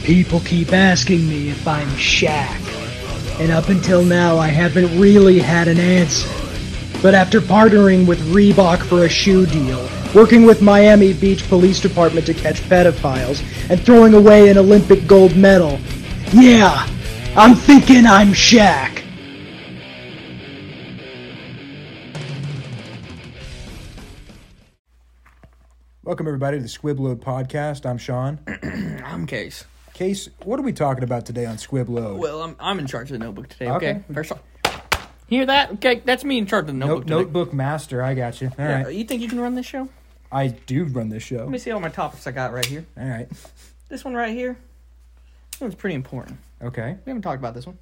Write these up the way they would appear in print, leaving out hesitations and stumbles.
People keep asking me if I'm Shaq, and up until now I haven't really had an answer. But after partnering with Reebok for a shoe deal, working with Miami Beach Police Department to catch pedophiles, and throwing away an Olympic gold medal, yeah, I'm thinking I'm Shaq. Welcome everybody to the Squibload podcast. I'm Sean. I'm Case. Case, what are we talking about today on Squibload? Well, I'm in charge of the notebook today, okay? First off, hear that? Okay, that's me in charge of the notebook today. Notebook master, I got you. All right. You think you can run this show? I do run this show. Let me see all my topics I got right here. All right. This one right here, this one's pretty important. Okay. We haven't talked about this one.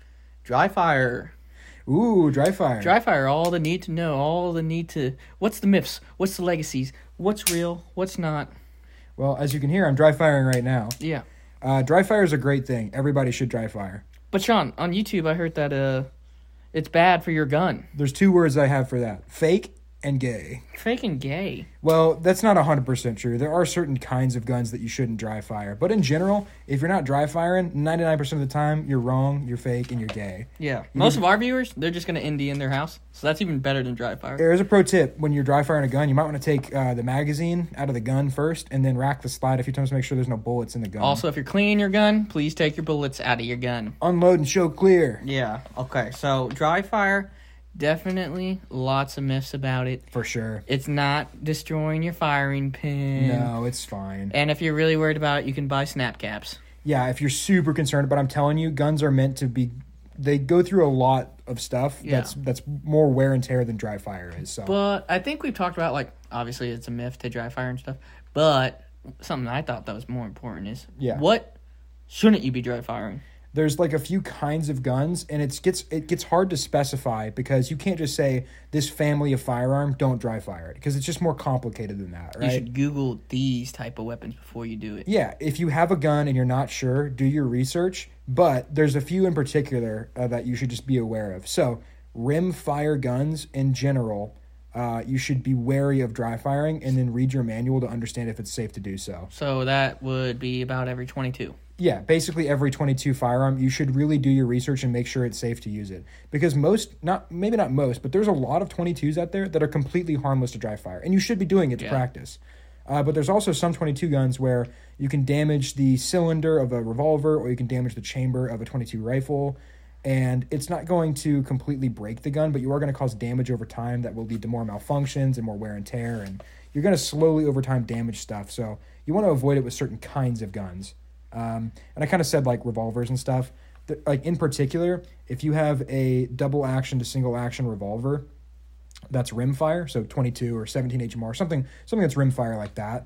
Dry fire. Ooh, dry fire. Dry fire, all the need to know, what's the myths, what's the legacies, what's real, what's not. Well, as you can hear, I'm dry firing right now. Yeah. Dry fire is a great thing. Everybody should dry fire. But Sean, on YouTube I heard that it's bad for your gun. There's two words I have for that. Fake and gay. Fake and gay. Well, that's not 100% true. There are certain kinds of guns that you shouldn't dry fire. But in general, if you're not dry firing, 99% of the time, you're wrong, you're fake, and you're gay. Yeah. Most of our viewers, they're just going to ND in their house. So that's even better than dry fire. There's a pro tip. When you're dry firing a gun, you might want to take the magazine out of the gun first and then rack the slide a few times to make sure there's no bullets in the gun. Also, if you're cleaning your gun, please take your bullets out of your gun. Unload and show clear. Yeah. Okay. So dry fire, definitely lots of myths about it. For sure. It's not destroying your firing pin. No, it's fine. And if you're really worried about it, you can buy snap caps. Yeah, if you're super concerned, but I'm telling you, guns are meant to be... They go through a lot of stuff that's more wear and tear than dry fire is. So. But I think we've talked about, like, obviously it's a myth to dry fire and stuff. But something I thought that was more important is, what shouldn't you be dry firing? There's like a few kinds of guns, and it gets hard to specify because you can't just say this family of firearm, don't dry fire it, because it's just more complicated than that, right? You should Google these type of weapons before you do it. Yeah, if you have a gun and you're not sure, do your research, but there's a few in particular that you should just be aware of. So, rim fire guns in general, you should be wary of dry firing and then read your manual to understand if it's safe to do so. So that would be about every 22. Yeah, basically every 22 firearm, you should really do your research and make sure it's safe to use it. Because maybe not most, but there's a lot of 22s out there that are completely harmless to dry fire. And you should be doing it to practice. But there's also some 22 guns where you can damage the cylinder of a revolver or you can damage the chamber of a 22 rifle. And it's not going to completely break the gun, but you are going to cause damage over time that will lead to more malfunctions and more wear and tear. And you're going to slowly over time damage stuff. So you want to avoid it with certain kinds of guns. And I kind of said like revolvers and stuff. Like in particular, if you have a double action to single action revolver that's rimfire, so 22 or 17 HMR, something that's rimfire like that,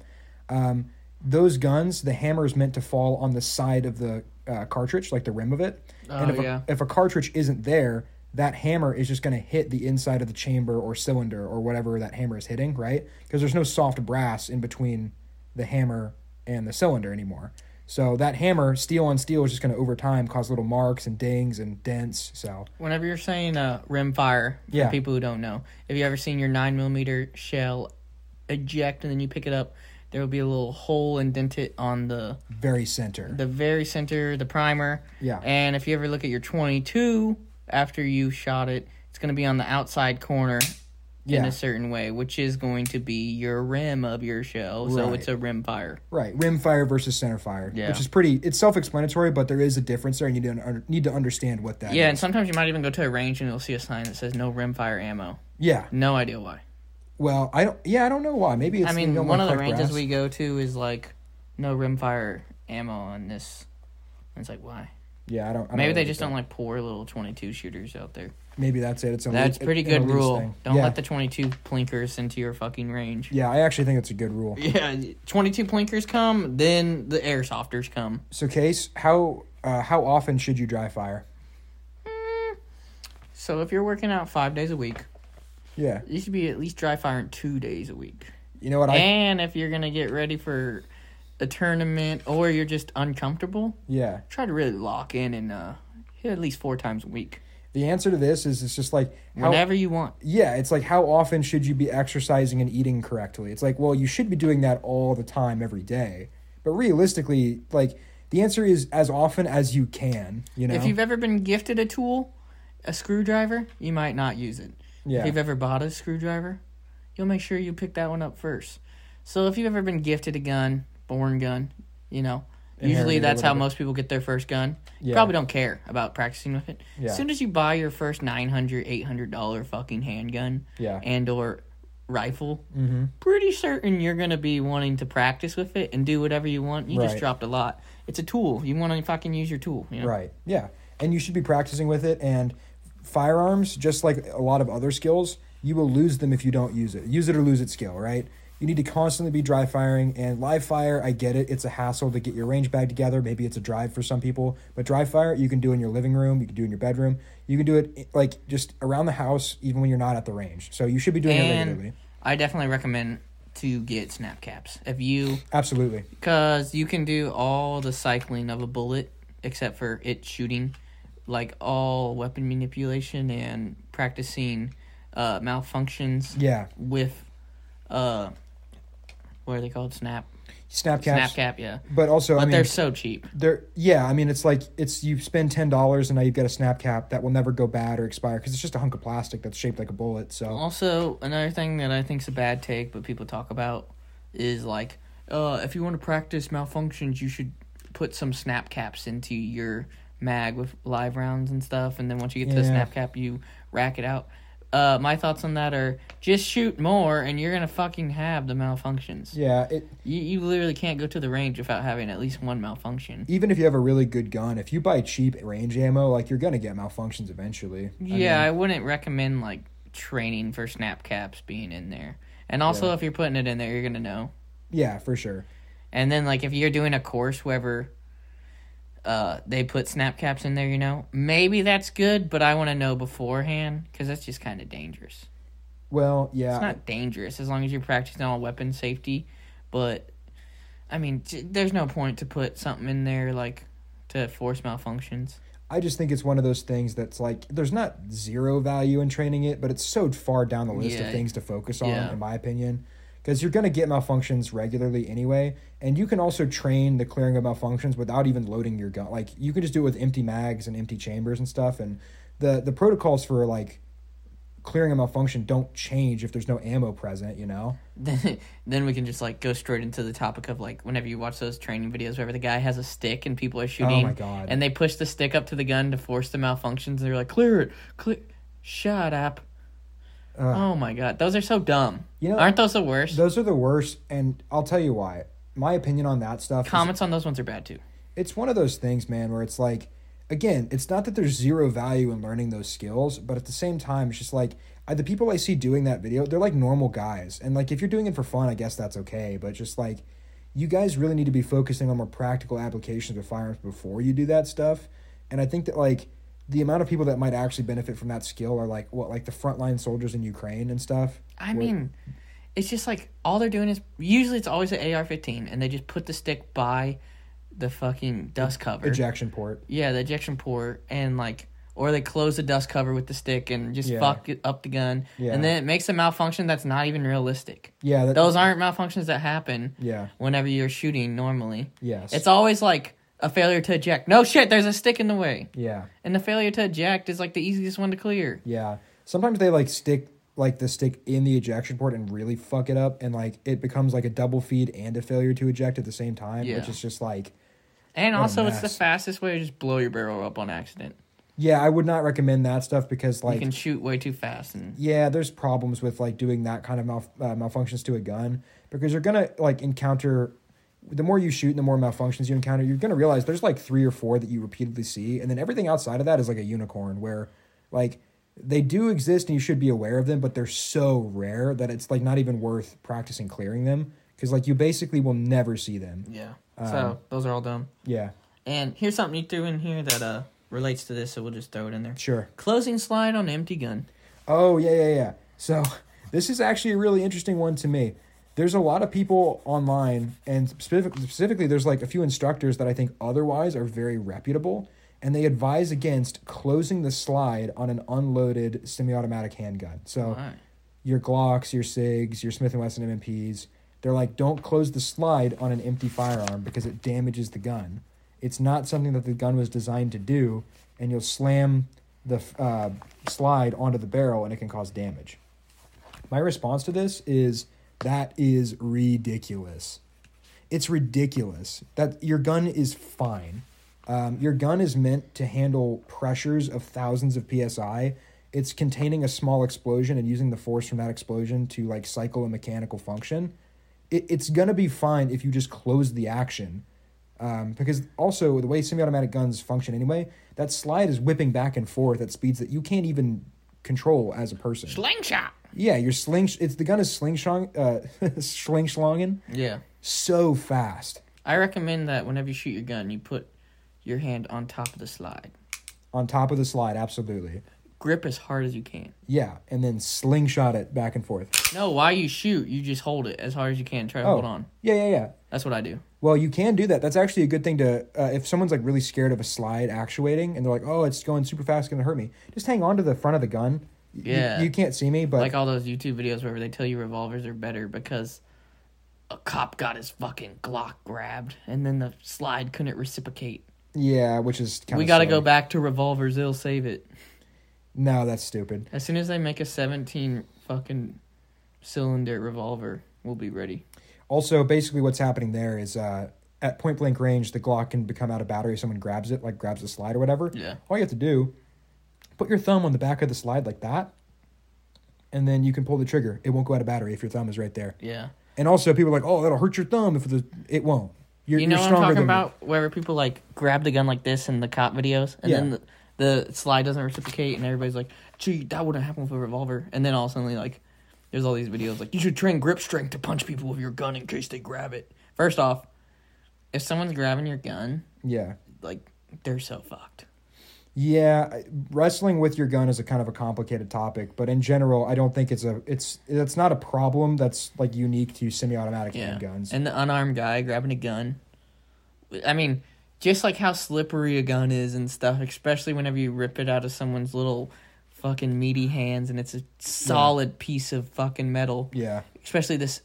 those guns, the hammer is meant to fall on the side of the cartridge, like the rim of it. And if a cartridge isn't there, that hammer is just going to hit the inside of the chamber or cylinder or whatever that hammer is hitting, right? Because there's no soft brass in between the hammer and the cylinder anymore. So that hammer, steel on steel, is just going to, over time, cause little marks and dings and dents. So whenever you're saying rim fire, for people who don't know, have you ever seen your 9mm shell eject and then you pick it up, there will be a little hole indented on the... very center. The primer. Yeah. And if you ever look at your 22, after you shot it, it's going to be on the outside corner in a certain way, which is going to be your rim of your shell. So it's a rim fire. Right, rim fire versus center fire, which is it's self-explanatory, but there is a difference there, and you need to understand what that is. Yeah, and sometimes you might even go to a range and you'll see a sign that says no rim fire ammo. Yeah. No idea why. Well, I don't know why. Maybe it's... one of the ranges we go to is like, no rim fire ammo on this. And it's like, why? Yeah, I don't Maybe they just don't like poor little 22 shooters out there. Maybe that's it. That's pretty good rule. Don't let the 22 plinkers into your fucking range. Yeah, I actually think it's a good rule. Yeah, 22 plinkers come, then the airsofters come. So, Case, how often should you dry fire? So if you're working out 5 days a week, you should be at least dry firing 2 days a week. You know what? And if you're gonna get ready for a tournament or you're just uncomfortable, try to really lock in and hit at least 4 times a week. The answer to this is it's just like... whenever you want. Yeah, it's like how often should you be exercising and eating correctly? It's like, well, you should be doing that all the time, every day. But realistically, like, The answer is as often as you can, you know? If you've ever been gifted a tool, a screwdriver, you might not use it. Yeah. If you've ever bought a screwdriver, you'll make sure you pick that one up first. So if you've ever been gifted a gun, born gun, you know, usually that's how most people get their first gun. You probably don't care about practicing with it. Yeah. As soon as you buy your first $900, $800 fucking handgun and or rifle, pretty certain you're going to be wanting to practice with it and do whatever you want. You just dropped a lot. It's a tool. You want to fucking use your tool. You know? Right, yeah. And you should be practicing with it. And firearms, just like a lot of other skills, you will lose them if you don't use it. Use it or lose it skill, right? You need to constantly be dry firing. And live fire, I get it. It's a hassle to get your range bag together. Maybe it's a drive for some people. But dry fire, you can do in your living room. You can do in your bedroom. You can do it like just around the house, even when you're not at the range. So you should be doing it regularly. I definitely recommend to get snap caps. If you... Absolutely. Because you can do all the cycling of a bullet, except for it shooting, like all weapon manipulation and practicing malfunctions with... what are they called? Snap cap, yeah. But also, they're so cheap. I mean, it's like you spend $10 and now you've got a snap cap that will never go bad or expire because it's just a hunk of plastic that's shaped like a bullet. So also another thing that I think is a bad take, but people talk about is like, if you want to practice malfunctions, you should put some snap caps into your mag with live rounds and stuff, and then once you get to the snap cap, you rack it out. My thoughts on that are just shoot more and you're going to fucking have the malfunctions. Yeah. You literally can't go to the range without having at least one malfunction. Even if you have a really good gun, if you buy cheap range ammo, like you're going to get malfunctions eventually. I wouldn't recommend like training for snap caps being in there. And also if you're putting it in there, you're going to know. Yeah, for sure. And then like if you're doing a course wherever they put snap caps in there, you know, maybe that's good, but I want to know beforehand because that's just kind of dangerous. Well, yeah. It's not dangerous as long as you're practicing all weapon safety, but I mean, there's no point to put something in there like to force malfunctions. I just think it's one of those things that's like, there's not zero value in training it, but it's so far down the list of things to focus on, in my opinion. Because you're going to get malfunctions regularly anyway, and you can also train the clearing of malfunctions without even loading your gun. Like, you can just do it with empty mags and empty chambers and stuff, and the protocols for, like, clearing a malfunction don't change if there's no ammo present, you know? Then we can just, like, go straight into the topic of, like, whenever you watch those training videos where the guy has a stick and people are shooting. Oh, my God. And they push the stick up to the gun to force the malfunctions, and they're like, clear it. Shut up. Oh my God, those are so dumb. You know, aren't those the worst? Those are the worst, and I'll tell you why. My opinion on that stuff. Comments on those ones are bad too. It's one of those things, man, where it's like, again, it's not that there's zero value in learning those skills, but at the same time, it's just like the people I see doing that video, they're like normal guys, and like if you're doing it for fun, I guess that's okay. But just like, you guys really need to be focusing on more practical applications of firearms before you do that stuff. And I think that like, the amount of people that might actually benefit from that skill are like the frontline soldiers in Ukraine and stuff. I mean, it's just like all they're doing is usually it's always an AR-15 and they just put the stick by the fucking dust cover. Ejection port. Yeah, the ejection port, and like, or they close the dust cover with the stick and just fuck up the gun. Yeah. And then it makes a malfunction that's not even realistic. Yeah. Those aren't malfunctions that happen whenever you're shooting normally. Yes. It's always like a failure to eject. No shit, there's a stick in the way. Yeah. And the failure to eject is like the easiest one to clear. Yeah. Sometimes they like stick like the stick in the ejection port and really fuck it up, and like it becomes like a double feed and a failure to eject at the same time, which is just like. And also, it's the fastest way to just blow your barrel up on accident. Yeah, I would not recommend that stuff because like you can shoot way too fast. And there's problems with like doing that kind of malfunctions to a gun because you're gonna like encounter. The more you shoot and the more malfunctions you encounter, you're going to realize there's like 3 or 4 that you repeatedly see. And then everything outside of that is like a unicorn where like they do exist and you should be aware of them, but they're so rare that it's like not even worth practicing clearing them because like you basically will never see them. Yeah. So those are all dumb. Yeah. And here's something you threw in here that relates to this, so we'll just throw it in there. Sure. Closing slide on empty gun. Oh, yeah. So this is actually a really interesting one to me. There's a lot of people online, and specifically there's like a few instructors that I think otherwise are very reputable, and they advise against closing the slide on an unloaded semi-automatic handgun. So your Glocks, your SIGs, your Smith & Wesson MMPs, they're like, don't close the slide on an empty firearm because it damages the gun. It's not something that the gun was designed to do, and you'll slam the slide onto the barrel and it can cause damage. My response to this is that is ridiculous. It's ridiculous that your gun is fine. Your gun is meant to handle pressures of thousands of PSI. It's containing a small explosion and using the force from that explosion to like cycle a mechanical function. It's going to be fine if you just close the action. Because also the way semi-automatic guns function anyway, that slide is whipping back and forth at speeds that you can't even control as a person. Slingshot. Yeah, the gun is slingslonging. Yeah. So fast. I recommend that whenever you shoot your gun, you put your hand on top of the slide. On top of the slide, absolutely. Grip as hard as you can. Yeah, and then slingshot it back and forth. No, while you shoot, you just hold it as hard as you can. Try to hold on. Yeah. That's what I do. Well, you can do that. That's actually a good thing to, if someone's like really scared of a slide actuating and they're like, oh, it's going super fast, it's going to hurt me. Just hang on to the front of the gun. Yeah. You can't see me, but... Like all those YouTube videos where they tell you revolvers are better because a cop got his fucking Glock grabbed and then the slide couldn't reciprocate. Yeah, which is kind of We got to go back to revolvers. They'll save it. No, that's stupid. As soon as they make a 17 fucking cylinder revolver, we'll be ready. Also, basically what's happening there is at point blank range, the Glock can become out of battery if someone grabs it, like grabs the slide or whatever. Yeah. All you have to do, put your thumb on the back of the slide like that, and then you can pull the trigger. It won't go out of battery if your thumb is right there. Yeah. And also, people are like, oh, that'll hurt your thumb. It won't. You know what I'm talking about? Where people like grab the gun like this in the cop videos, and then the slide doesn't reciprocate, and everybody's like, gee, that wouldn't happen with a revolver. And then all of a sudden, like, there's all these videos like, you should train grip strength to punch people with your gun in case they grab it. First off, if someone's grabbing your gun, like, they're so fucked. Yeah, wrestling with your gun is a kind of a complicated topic, but in general, I don't think it's not a problem that's like unique to semi-automatic handguns. And the unarmed guy grabbing a gun, I mean, just like how slippery a gun is and stuff, especially whenever you rip it out of someone's little fucking meaty hands and it's a solid piece of fucking metal. Yeah. Especially this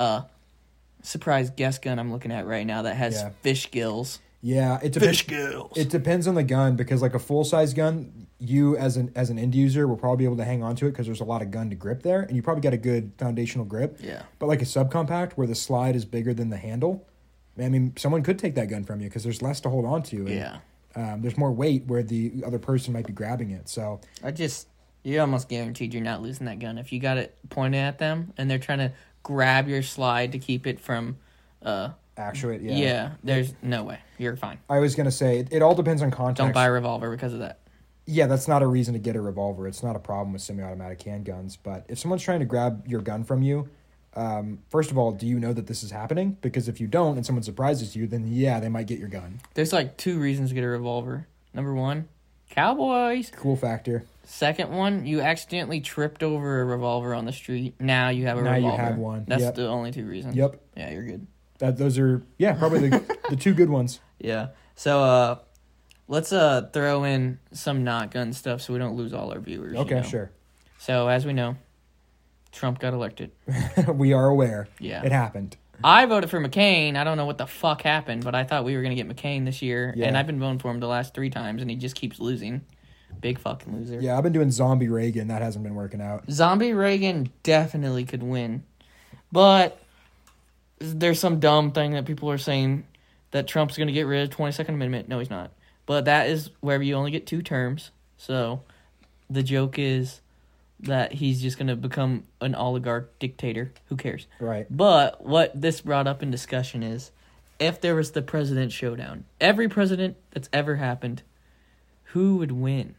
surprise guest gun I'm looking at right now that has fish gills. Yeah, fish gills. It depends on the gun because like a full-size gun, you as an end user will probably be able to hang on to it because there's a lot of gun to grip there and you probably got a good foundational grip. Yeah. But like a subcompact where the slide is bigger than the handle, I mean, someone could take that gun from you because there's less to hold on to. And, there's more weight where the other person might be grabbing it. So you're almost guaranteed you're not losing that gun if you got it pointed at them and they're trying to grab your slide to keep it from. Actuate, yeah. Yeah, there's no way. You're fine. I was going to say, it all depends on context. Don't buy a revolver because of that. Yeah, that's not a reason to get a revolver. It's not a problem with semi-automatic handguns. But if someone's trying to grab your gun from you, first of all, do you know that this is happening? Because if you don't and someone surprises you, then they might get your gun. There's like 2 reasons to get a revolver. Number 1, cowboys. Cool factor. Second one, you accidentally tripped over a revolver on the street. Now you have a revolver. Now you have one. That's the only 2 reasons. Yep. Yeah, you're good. Those are probably the 2 good ones. Yeah. So let's throw in some not gun stuff so we don't lose all our viewers. Okay, sure. So as we know, Trump got elected. We are aware. Yeah. It happened. I voted for McCain. I don't know what the fuck happened, but I thought we were going to get McCain this year. Yeah. And I've been voting for him the last 3 times, and he just keeps losing. Big fucking loser. Yeah, I've been doing Zombie Reagan. That hasn't been working out. Zombie Reagan definitely could win. But there's some dumb thing that people are saying that Trump's going to get rid of 22nd Amendment. No, he's not. But that is where you only get 2 terms. So the joke is that he's just going to become an oligarch dictator. Who cares? Right. But what this brought up in discussion is if there was the president showdown, every president that's ever happened, who would win?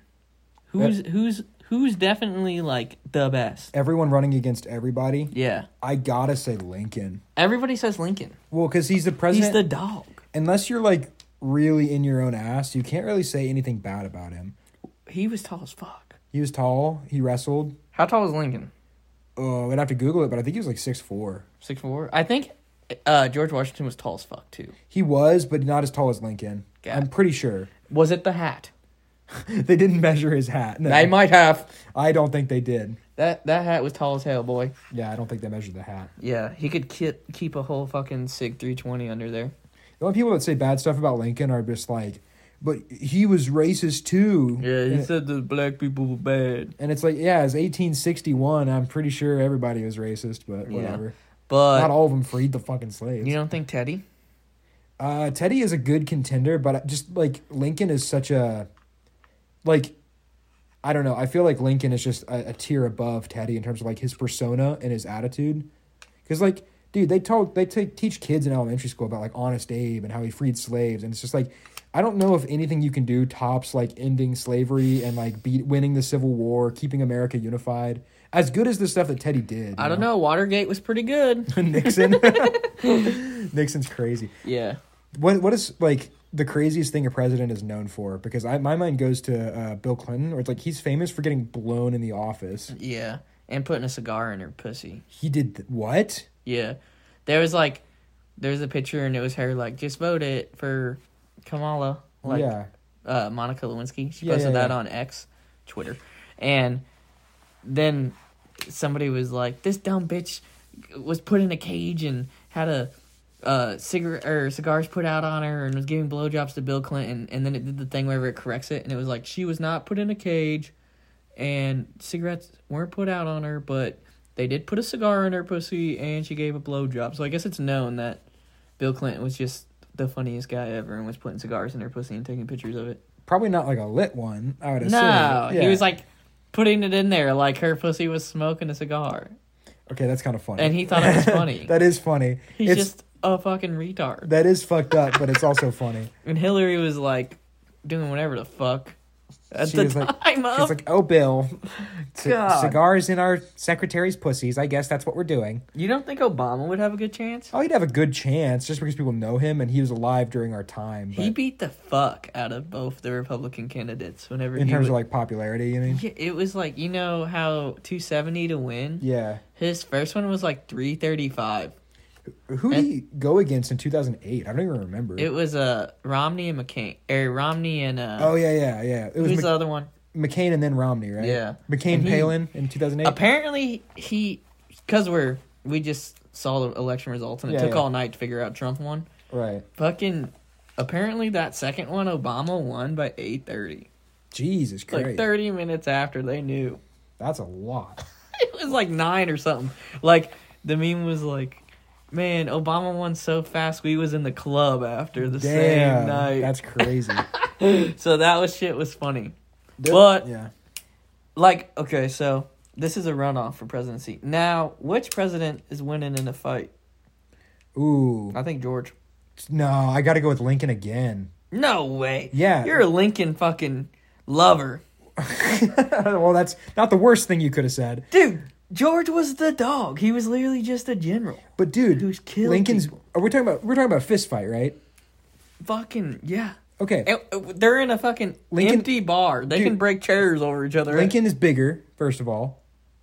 Who's definitely like the best? Everyone running against everybody? Yeah. I gotta say Lincoln. Everybody says Lincoln. Well, because he's the president. He's the dog. Unless you're like really in your own ass, you can't really say anything bad about him. He was tall as fuck. He was tall. He wrestled. How tall was Lincoln? Oh, I'd have to Google it, but I think he was like 6'4". 6'4"? I think George Washington was tall as fuck too. He was, but not as tall as Lincoln. God. I'm pretty sure. Was it the hat? They didn't measure his hat. No. They might have. I don't think they did. That hat was tall as hell, boy. Yeah, I don't think they measured the hat. Yeah, he could keep a whole fucking SIG 320 under there. The only people that say bad stuff about Lincoln are just like, but he was racist too. Yeah, he said the black people were bad. And it's like, yeah, it's 1861. I'm pretty sure everybody was racist, but whatever. But not all of them freed the fucking slaves. You don't think Teddy? Teddy is a good contender, but just like Lincoln is such a, like, I don't know. I feel like Lincoln is just a tier above Teddy in terms of like his persona and his attitude. Because like, dude, they teach kids in elementary school about like Honest Abe and how he freed slaves, and it's just like, I don't know if anything you can do tops like ending slavery and like winning the Civil War, keeping America unified. As good as the stuff that Teddy did. I don't know. Watergate was pretty good. Nixon. Nixon's crazy. Yeah. What is like the craziest thing a president is known for? Because my mind goes to Bill Clinton, where it's like he's famous for getting blown in the office. Yeah, and putting a cigar in her pussy. He did what? Yeah, there's a picture and it was her like, just vote it for Kamala. Like, yeah. Monica Lewinsky. She posted that on X, Twitter, and then somebody was like, this dumb bitch was put in a cage and had a cigars put out on her and was giving blowjobs to Bill Clinton, and then it did the thing wherever it corrects it, and it was like, she was not put in a cage and cigarettes weren't put out on her, but they did put a cigar in her pussy and she gave a blowjob. So I guess it's known that Bill Clinton was just the funniest guy ever and was putting cigars in her pussy and taking pictures of it. Probably not like a lit one, I would assume. No, he was like putting it in there like her pussy was smoking a cigar. Okay, that's kind of funny. And he thought it was funny. That is funny. He's just a fucking retard. That is fucked up, but it's also funny. And Hillary was like doing whatever the fuck at She the was time like, she's like, oh, Bill, cigars in our secretary's pussies. I guess that's what we're doing. You don't think Obama would have a good chance? Oh, he'd have a good chance just because people know him and he was alive during our time. He beat the fuck out of both the Republican candidates whenever in terms of like popularity, you mean? Yeah, it was like, you know how 270 to win? Yeah. His first one was like 335. Who did he go against in 2008? I don't even remember. It was Romney and McCain. Or Romney and... oh, yeah. It was who's the other one? McCain and then Romney, right? Yeah. McCain, Palin in 2008? Apparently, because we just saw the election results and it took all night to figure out Trump won. Right. Fucking... Apparently, that second one, Obama won by 8:30. Jesus Christ. Like 30 minutes after they knew. That's a lot. It was like 9 or something. Like, the meme was like... Man, Obama won so fast we was in the club after the same night. That's crazy. So that shit was funny. But, like, okay, so this is a runoff for presidency. Now, which president is winning in a fight? Ooh. I think George. No, I got to go with Lincoln again. No way. Yeah. You're a Lincoln fucking lover. Well, that's not the worst thing you could have said. Dude. George was the dog. He was literally just a general. But dude, who's killing Lincoln's. people. We're talking about a fist fight, right? Fucking yeah. Okay. They're in a fucking empty bar. They can break chairs over each other. Lincoln is bigger, first of all.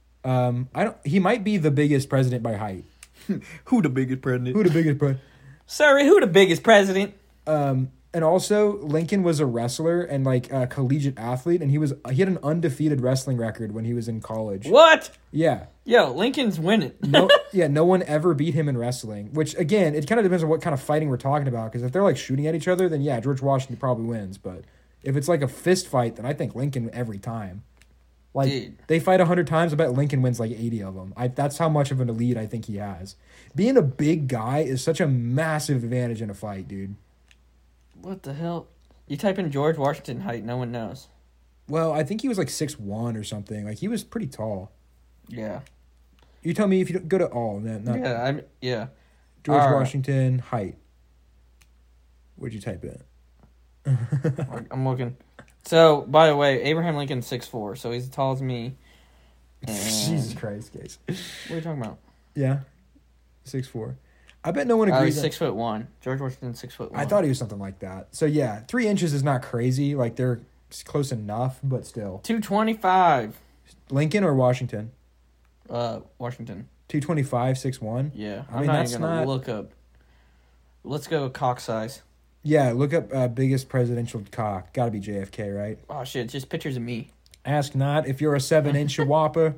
He might be the biggest president by height. Who the biggest president? Who the biggest president? Sorry, who the biggest president? And also, Lincoln was a wrestler and like a collegiate athlete, and he had an undefeated wrestling record when he was in college. What? Yeah. Yo, Lincoln's winning. No one ever beat him in wrestling. Which again, it kind of depends on what kind of fighting we're talking about. Because if they're like shooting at each other, then yeah, George Washington probably wins. But if it's like a fist fight, then I think Lincoln every time. Like Dude. They fight 100 times, I bet Lincoln wins like 80 of them. That's how much of an elite I think he has. Being a big guy is such a massive advantage in a fight, dude. What the hell? You type in George Washington height, no one knows. Well, I think he was like 6'1" or something. Like he was pretty tall. Yeah. You tell me if you don't go to all. Yeah. George Washington height. What'd you type in? I'm looking. So, by the way, Abraham Lincoln's 6'4", so he's as tall as me. Jesus Christ, guys. What are you talking about? Yeah. 6'4". I bet no one agrees. He's 6'1". George Washington's 6'1". I thought he was something like that. So yeah, 3 inches is not crazy. Like they're close enough, but still. 225. Lincoln or Washington? Washington. 225, 6'1". Yeah, I mean not that's even gonna not. look up. Let's go cock size. Yeah, look up biggest presidential cock. Got to be JFK, right? Oh shit, just pictures of me. Ask not if you're a 7-inch whopper.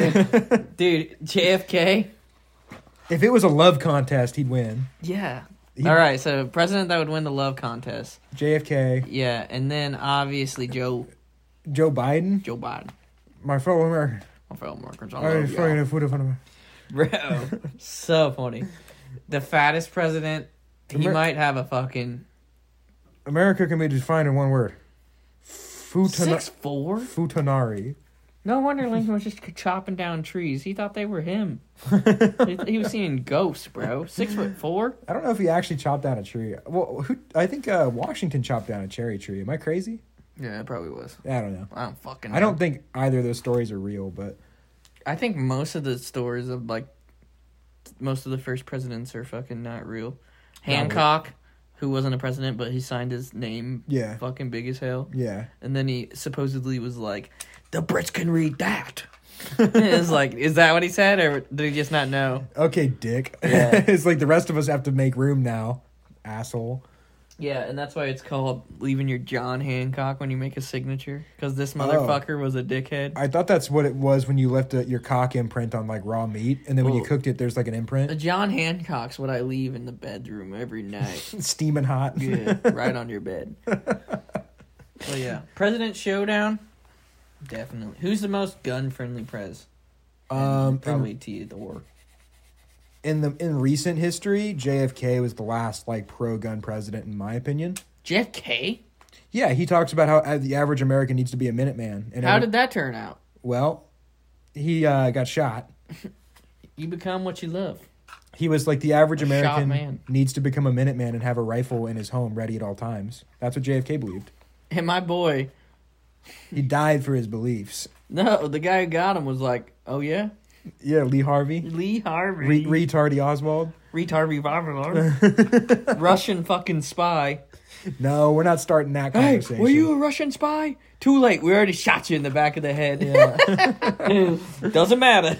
Dude, JFK. If it was a love contest, he'd win. Yeah. All right, so president that would win the love contest. JFK. Yeah, and then obviously Joe Biden. My fellow American. My fellow Americans. Bro, so funny. The fattest president. He might have a fucking... America can be defined in one word. 6'4"? Futanari. No wonder Lincoln was just chopping down trees. He thought they were him. He was seeing ghosts, bro. 6'4"? I don't know if he actually chopped down a tree. Well, I think Washington chopped down a cherry tree. Am I crazy? Yeah, it probably was. I don't know. I don't fucking know. I don't think either of those stories are real, but... I think most of the stories of, like, most of the first presidents are fucking not real. Hancock, who wasn't a president, but he signed his name fucking big as hell. Yeah. And then he supposedly was like, the Brits can read that. It's like, is that what he said, or did he just not know? Okay, dick. Yeah. It's like the rest of us have to make room now, asshole. Yeah, and that's why it's called leaving your John Hancock when you make a signature. Because this motherfucker was a dickhead. I thought that's what it was when you left your cock imprint on, like, raw meat. And then when you cooked it, there's, like, an imprint. The John Hancock's what I leave in the bedroom every night. Steaming hot. Yeah, right on your bed. Well, yeah. President Showdown? Definitely. Who's the most gun-friendly prez? Probably Theodore. In recent history, JFK was the last, like, pro-gun president, in my opinion. JFK? Yeah, he talks about how the average American needs to be a Minuteman. And how did that turn out? Well, he got shot. You become what you love. He was like, the average American needs to become a Minuteman and have a rifle in his home ready at all times. That's what JFK believed. And my boy... He died for his beliefs. No, the guy who got him was like, oh, yeah? Yeah, Lee Harvey. Retardy Oswald. Retardy Oswald. Russian fucking spy. No, we're not starting that conversation. Hey, were you a Russian spy? Too late. We already shot you in the back of the head. Yeah. Doesn't matter.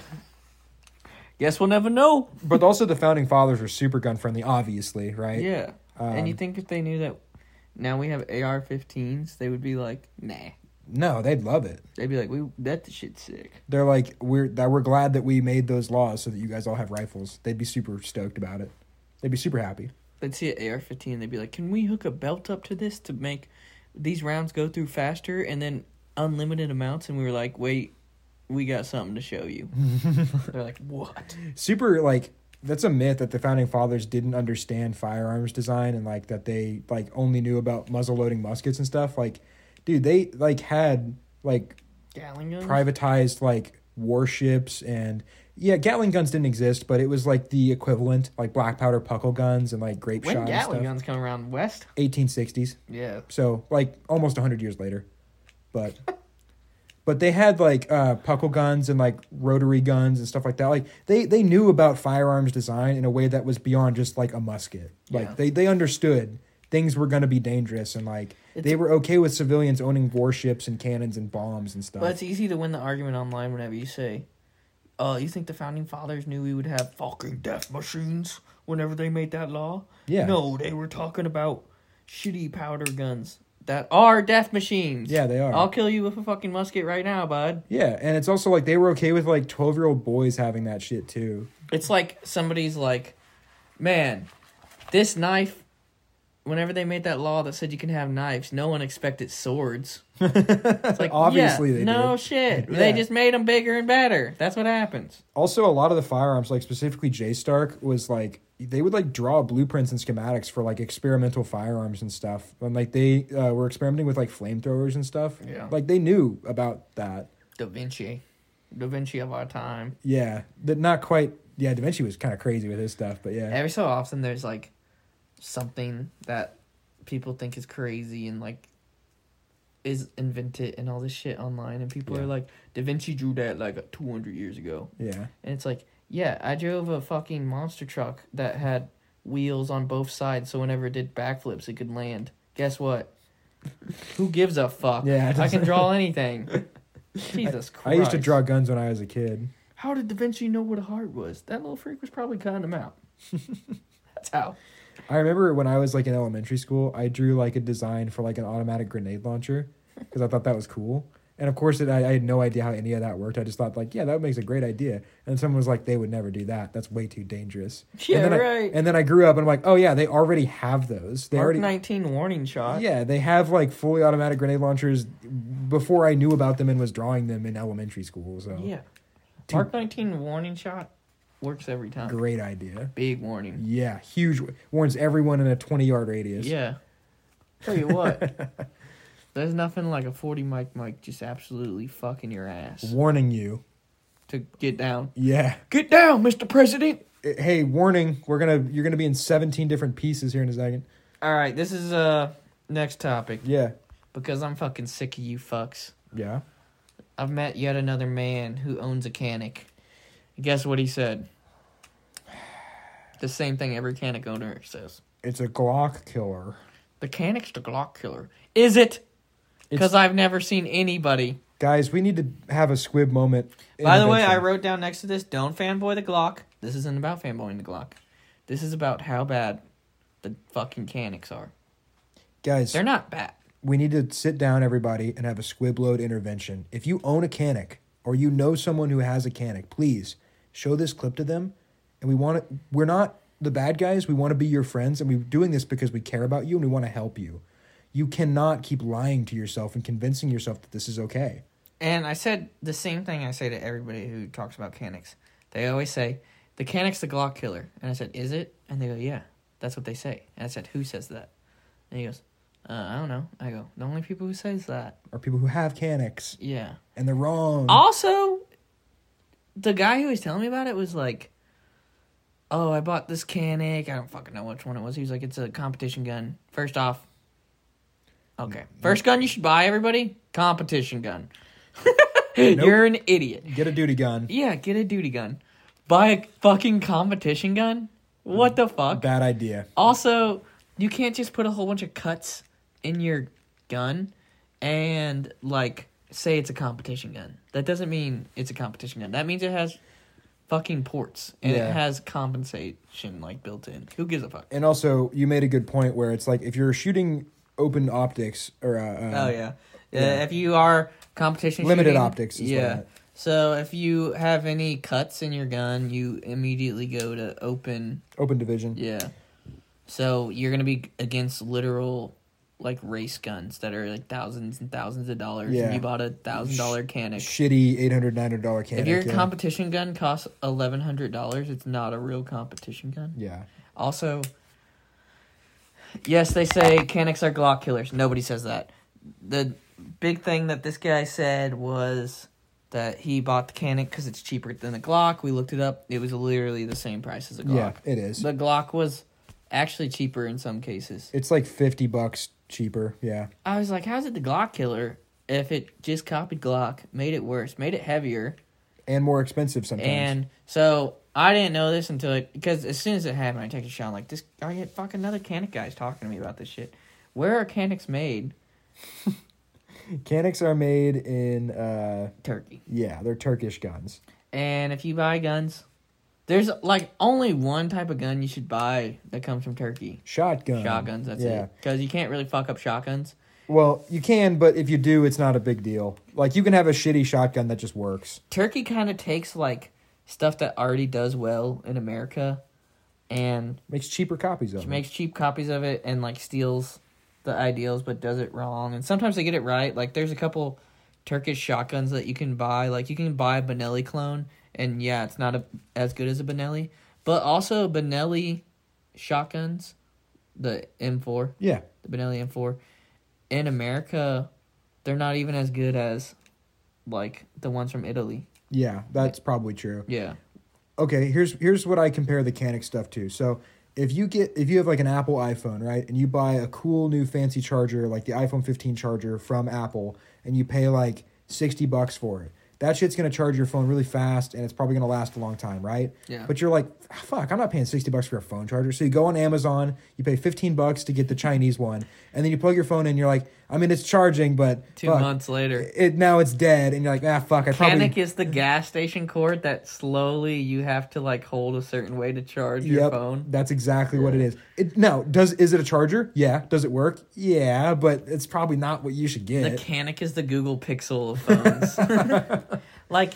Guess we'll never know. But also the Founding Fathers were super gun friendly, obviously, right? Yeah. And you think if they knew that now we have AR-15s, they would be like, nah. No, they'd love it. They'd be like, that shit's sick. They're like, we're glad that we made those laws so that you guys all have rifles. They'd be super stoked about it. They'd be super happy. They'd see an AR-15 and they'd be like, can we hook a belt up to this to make these rounds go through faster and then unlimited amounts? And we were like, wait, we got something to show you. They're like, what? Super, like, that's a myth that the Founding Fathers didn't understand firearms design and, like, that they, like, only knew about muzzle-loading muskets and stuff. Like, dude, they, like, had, like, Gatling guns? Privatized, like, warships and... Yeah, Gatling guns didn't exist, but it was, like, the equivalent, like, black powder puckle guns and, like, grape shot and stuff. When Gatling guns come around west? 1860s. Yeah. So, like, almost 100 years later. But they had, like, puckle guns and, like, rotary guns and stuff like that. Like, they knew about firearms design in a way that was beyond just, like, a musket. Like, they understood things were going to be dangerous and, like, they were okay with civilians owning warships and cannons and bombs and stuff. But it's easy to win the argument online whenever you say, you think the Founding Fathers knew we would have fucking death machines whenever they made that law? Yeah. No, they were talking about shitty powder guns that are death machines. Yeah, they are. I'll kill you with a fucking musket right now, bud. Yeah, and it's also like they were okay with like 12-year-old boys having that shit too. It's like somebody's like, man, this knife, whenever they made that law that said you can have knives, no one expected swords. It's like, obviously they no did. Shit. Yeah. They just made them bigger and better. That's what happens. Also, a lot of the firearms, like specifically J-Stark, was like they would like draw blueprints and schematics for like experimental firearms and stuff. And like they were experimenting with like flamethrowers and stuff. Yeah. Like they knew about that. Da Vinci of our time. Yeah, not quite. Yeah, Da Vinci was kind of crazy with his stuff, but yeah. Every so often, there's like something that people think is crazy and like is invented and all this shit online, and people are like, Da Vinci drew that like 200 years ago. Yeah. And it's like, yeah, I drove a fucking monster truck that had wheels on both sides, so whenever it did backflips, it could land. Guess what? Who gives a fuck? Yeah, I can draw anything. Jesus Christ. I used to draw guns when I was a kid. How did Da Vinci know what a heart was? That little freak was probably cutting them out. That's how. I remember when I was like in elementary school, I drew like a design for like an automatic grenade launcher because I thought that was cool. And of course, I had no idea how any of that worked. I just thought, like, yeah, that makes a great idea. And someone was like, they would never do that. That's way too dangerous. Yeah, and then right. And then I grew up and I'm like, oh, yeah, they already have those. They Mark already 19 warning shot. Yeah, they have, like, fully automatic grenade launchers before I knew about them and was drawing them in elementary school. So Yeah. Mark 19 warning shot works every time. Great idea. Big warning. Yeah, huge. Warns everyone in a 20-yard radius. Yeah. Tell you what. There's nothing like a 40 mic just absolutely fucking your ass. Warning you. To get down. Yeah. Get down, Mr. President. Hey, warning. You're gonna be in 17 different pieces here in a second. All right, this is next topic. Yeah. Because I'm fucking sick of you fucks. Yeah. I've met yet another man who owns a Canic. Guess what he said? The same thing every Canic owner says. It's a Glock killer. The Canic's the Glock killer. Is it? Because I've never seen anybody. Guys, we need to have a squib moment. By the way, I wrote down next to this, don't fanboy the Glock. This isn't about fanboying the Glock. This is about how bad the fucking Canics are. Guys, they're not bad. We need to sit down, everybody, and have a squib load intervention. If you own a Canic or you know someone who has a Canic, please show this clip to them. And we're not the bad guys. We want to be your friends, and we're doing this because we care about you and we want to help you. You cannot keep lying to yourself and convincing yourself that this is okay. And I said the same thing I say to everybody who talks about Canics. They always say, the Canic's the Glock killer. And I said, is it? And they go, yeah, that's what they say. And I said, who says that? And he goes, I don't know. I go, the only people who says that are people who have Canics. Yeah. And they're wrong. Also, the guy who was telling me about it was like, oh, I bought this Canic. I don't fucking know which one it was. He was like, it's a competition gun. First off, okay. First gun you should buy, everybody, competition gun. Nope. You're an idiot. Get a duty gun. Yeah, get a duty gun. Buy a fucking competition gun? What the fuck? Bad idea. Also, you can't just put a whole bunch of cuts in your gun and, like, say it's a competition gun. That doesn't mean it's a competition gun. That means it has fucking ports and it has compensation, like, built in. Who gives a fuck? And also, you made a good point where it's like, if you're shooting open optics or if you are competition limited shooting, optics is so if you have any cuts in your gun, you immediately go to open division. Yeah, so you're gonna be against literal like race guns that are like thousands and thousands of dollars. Yeah. And you bought $1,000 Canic. Shitty $800-900 Canic. If your competition gun costs $1,100, it's not a real competition gun. Yeah. Also, yes, they say Canics are Glock killers. Nobody says that. The big thing that this guy said was that he bought the Canic because it's cheaper than the Glock. We looked it up. It was literally the same price as a Glock. Yeah, it is. The Glock was actually cheaper in some cases. It's like $50 cheaper, yeah. I was like, how's it the Glock killer if it just copied Glock, made it worse, made it heavier. And more expensive sometimes. And so I didn't know this because as soon as it happened, I texted Sean like, I get fucking another Canic guys talking to me about this shit. Where are Canics made? Canics are made in Turkey. Yeah, they're Turkish guns. And if you buy guns, there's like only one type of gun you should buy that comes from Turkey. Shotguns, that's it. Because you can't really fuck up shotguns. Well, you can, but if you do, it's not a big deal. Like, you can have a shitty shotgun that just works. Turkey kind of takes, like, stuff that already does well in America and... Makes cheaper copies of it. Makes cheap copies of it and, like, steals the ideals but does it wrong. And sometimes they get it right. Like, there's a couple Turkish shotguns that you can buy. Like, you can buy a Benelli clone, and, yeah, it's not as good as a Benelli. But also, Benelli shotguns, the M4. Yeah. The Benelli M4. In America, they're not even as good as, like, the ones from Italy. Yeah, that's probably true. Yeah. Okay, here's what I compare the Canic stuff to. So, if you have, like, an Apple iPhone, right, and you buy a cool new fancy charger, like the iPhone 15 charger from Apple, and you pay, like, $60 for it, that shit's going to charge your phone really fast, and it's probably going to last a long time, right? Yeah. But you're like, fuck, I'm not paying $60 for a phone charger. So you go on Amazon, you pay $15 to get the Chinese one, and then you plug your phone in, you're like, I mean, it's charging, but 2 months later, now it's dead, and you're like, fuck, Canic is the gas station cord that slowly you have to like hold a certain way to charge your phone. That's exactly what it is. Is it a charger? Yeah. Does it work? Yeah, but it's probably not what you should get. The Canic is the Google Pixel of phones. Like,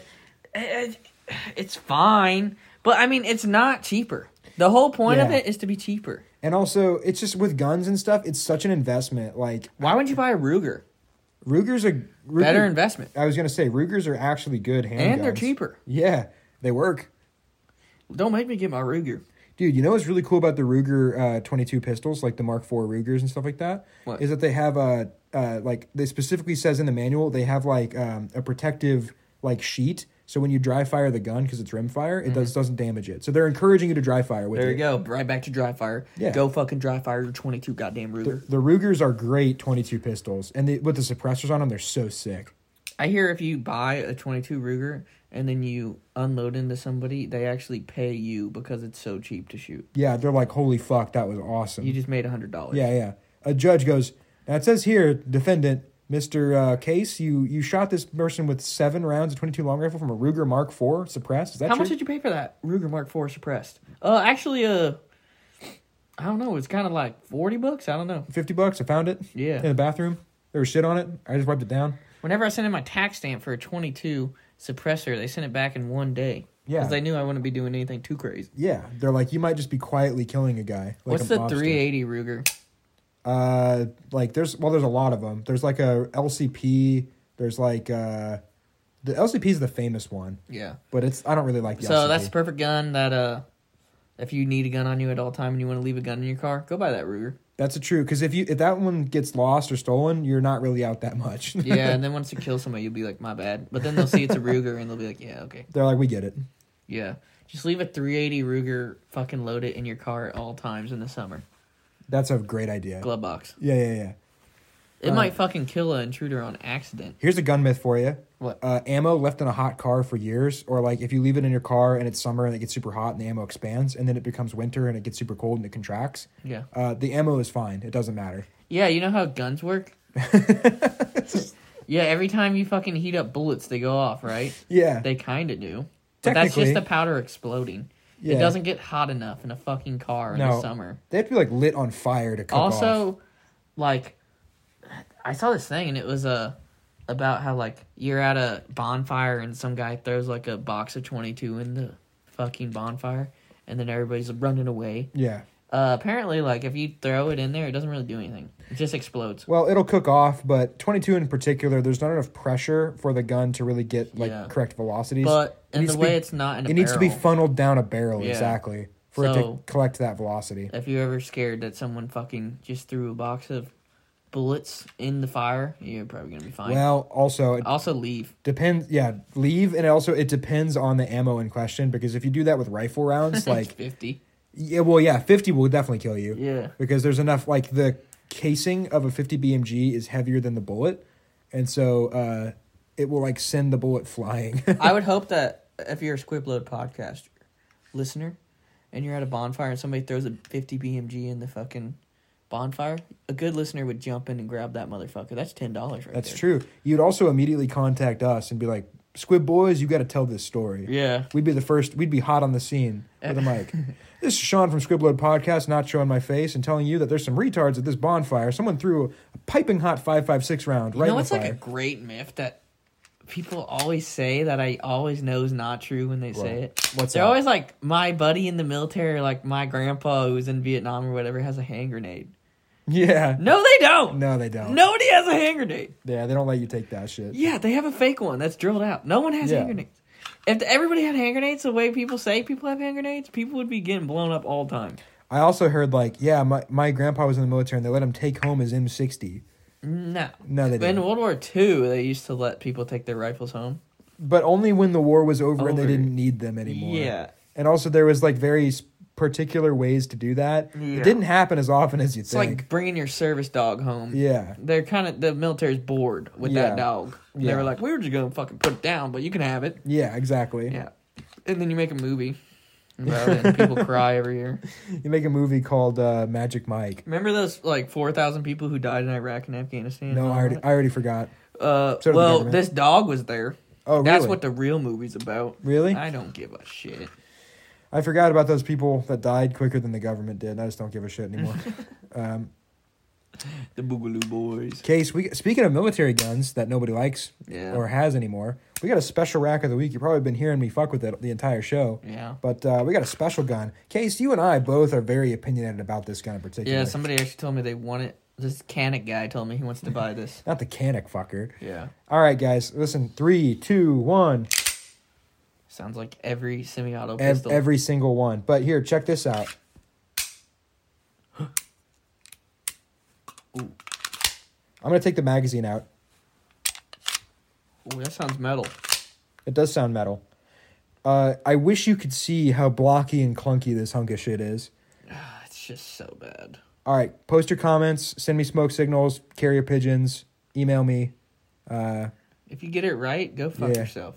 it's fine, but I mean, it's not cheaper. The whole point of it is to be cheaper. And also, it's just with guns and stuff, it's such an investment. Like, why wouldn't you buy a Ruger? Ruger's a better investment. I was gonna say Rugers are actually good handguns, and they're cheaper. Yeah, they work. Don't make me get my Ruger. Dude, you know what's really cool about the Ruger 22 pistols, like the Mark IV Rugers and stuff like that? What? Is that they have like they specifically says in the manual, they have like a protective like sheet. So when you dry fire the gun, because it's rimfire, it doesn't damage it. So they're encouraging you to dry fire with it. There you go. Right back to dry fire. Yeah. Go fucking dry fire your 22 goddamn Ruger. The Rugers are great 22 pistols. And with the suppressors on them, they're so sick. I hear if you buy a 22 Ruger and then you unload into somebody, they actually pay you because it's so cheap to shoot. Yeah, they're like, holy fuck, that was awesome. You just made $100. Yeah. A judge goes, now it says here, defendant, Mr. Case, you shot this person with 7 rounds of 22 long rifle from a Ruger Mark IV suppressed. Is that How true? much did you pay for that Ruger Mark IV suppressed? Actually, I don't know. It's kind of like $40. I don't know. $50. I found it. Yeah. In the bathroom. There was shit on it. I just wiped it down. Whenever I sent in my tax stamp for a 22 suppressor, they sent it back in one day. Yeah. Because they knew I wouldn't be doing anything too crazy. Yeah. They're like, you might just be quietly killing a guy. Like What's the 380 Ruger? Like there's a lot of them. There's like a LCP. There's like the LCP is the famous one. Yeah. But I don't really like the LCP. So that's the perfect gun that if you need a gun on you at all time and you want to leave a gun in your car, go buy that Ruger. That's true, because if that one gets lost or stolen, you're not really out that much. Yeah, and then once you kill somebody, you'll be like, my bad. But then they'll see it's a Ruger and they'll be like, yeah, okay. They're like, we get it. Yeah. Just leave a 380 Ruger fucking loaded in your car at all times in the summer. That's a great idea. Glove box. Yeah. It might fucking kill an intruder on accident. Here's a gun myth for you. What? Ammo left in a hot car for years, or like if you leave it in your car and it's summer and it gets super hot and the ammo expands, and then it becomes winter and it gets super cold and it contracts. Yeah. The ammo is fine. It doesn't matter. Yeah, you know how guns work? Yeah, every time you fucking heat up bullets, they go off, right? Yeah. They kind of do. But that's just the powder exploding. Yeah. It doesn't get hot enough in a fucking car in the summer. They have to be like lit on fire to cook off. Also, like, I saw this thing and it was about how like you're at a bonfire and some guy throws like a box of 22 in the fucking bonfire and then everybody's running away. Yeah. Apparently, like if you throw it in there, it doesn't really do anything. It just explodes. Well, it'll cook off, but 22 in particular, there's not enough pressure for the gun to really get correct velocities. But in the way it's not in a barrel. It needs to be funneled down a barrel, Yeah. exactly, for it to collect that velocity. If you're ever scared that someone fucking just threw a box of bullets in the fire, you're probably gonna be fine. Well, also leave. Depends. Yeah, leave, and also it depends on the ammo in question, because if you do that with rifle rounds, like 50. Yeah, well, yeah, 50 will definitely kill you. Yeah, because there's enough. Like the casing of a 50 BMG is heavier than the bullet, and so it will like send the bullet flying. I would hope that if you're a Squibload podcast listener and you're at a bonfire and somebody throws a 50 BMG in the fucking bonfire, a good listener would jump in and grab that motherfucker. That's $10 right there. That's true. You'd also immediately contact us and be like, Squib Boys, you got to tell this story. Yeah. We'd be the first. We'd be hot on the scene with a mic. This is Sean from Squibload Podcast, not showing my face and telling you that there's some retards at this bonfire. Someone threw a piping hot 5.56 round right in the fire. Like a great myth that people always say that I always know is not true when they say it? They're always like, my buddy in the military, or like my grandpa who's in Vietnam or whatever, has a hand grenade. Yeah. No, they don't. No, they don't. Nobody has a hand grenade. Yeah, they don't let you take that shit. Yeah, they have a fake one that's drilled out. No one has hand grenades. If everybody had hand grenades the way people say people have hand grenades, people would be getting blown up all the time. I also heard, like, yeah, my grandpa was in the military and they let him take home his M60. No, they didn't. In World War II, they used to let people take their rifles home. But only when the war was over and they didn't need them anymore. Yeah. And also there was, like, very particular ways to do that. Yeah. It didn't happen as often as you It's think. like bringing your service dog home. Yeah. They're the military's bored with that dog. Yeah. They were like, we were just going to fucking put it down, but you can have it. Yeah, exactly. Yeah. And then you make a movie about it, and people cry every year. You make a movie called Magic Mike. Remember those, like, 4,000 people who died in Iraq and Afghanistan? No, I already forgot. Well, this dog was there. Oh, really? That's what the real movie's about. Really? I don't give a shit. I forgot about those people that died quicker than the government did. I just don't give a shit anymore. The Boogaloo Boys. Case, speaking of military guns that nobody likes or has anymore, we got a special rack of the week. You've probably been hearing me fuck with it the entire show. Yeah. But we got a special gun. Case, you and I both are very opinionated about this gun in particular. Yeah, somebody actually told me they want it. This Canik guy told me he wants to buy this. Not the Canik fucker. Yeah. All right, guys. Listen, 3, 2, 1. Sounds like every semi-auto pistol. Every single one. But here, check this out. Ooh. I'm going to take the magazine out. Ooh, that sounds metal. It does sound metal. I wish you could see how blocky and clunky this hunk of shit is. It's just so bad. All right, post your comments, send me smoke signals, carrier pigeons, email me. If you get it right, go fuck yourself.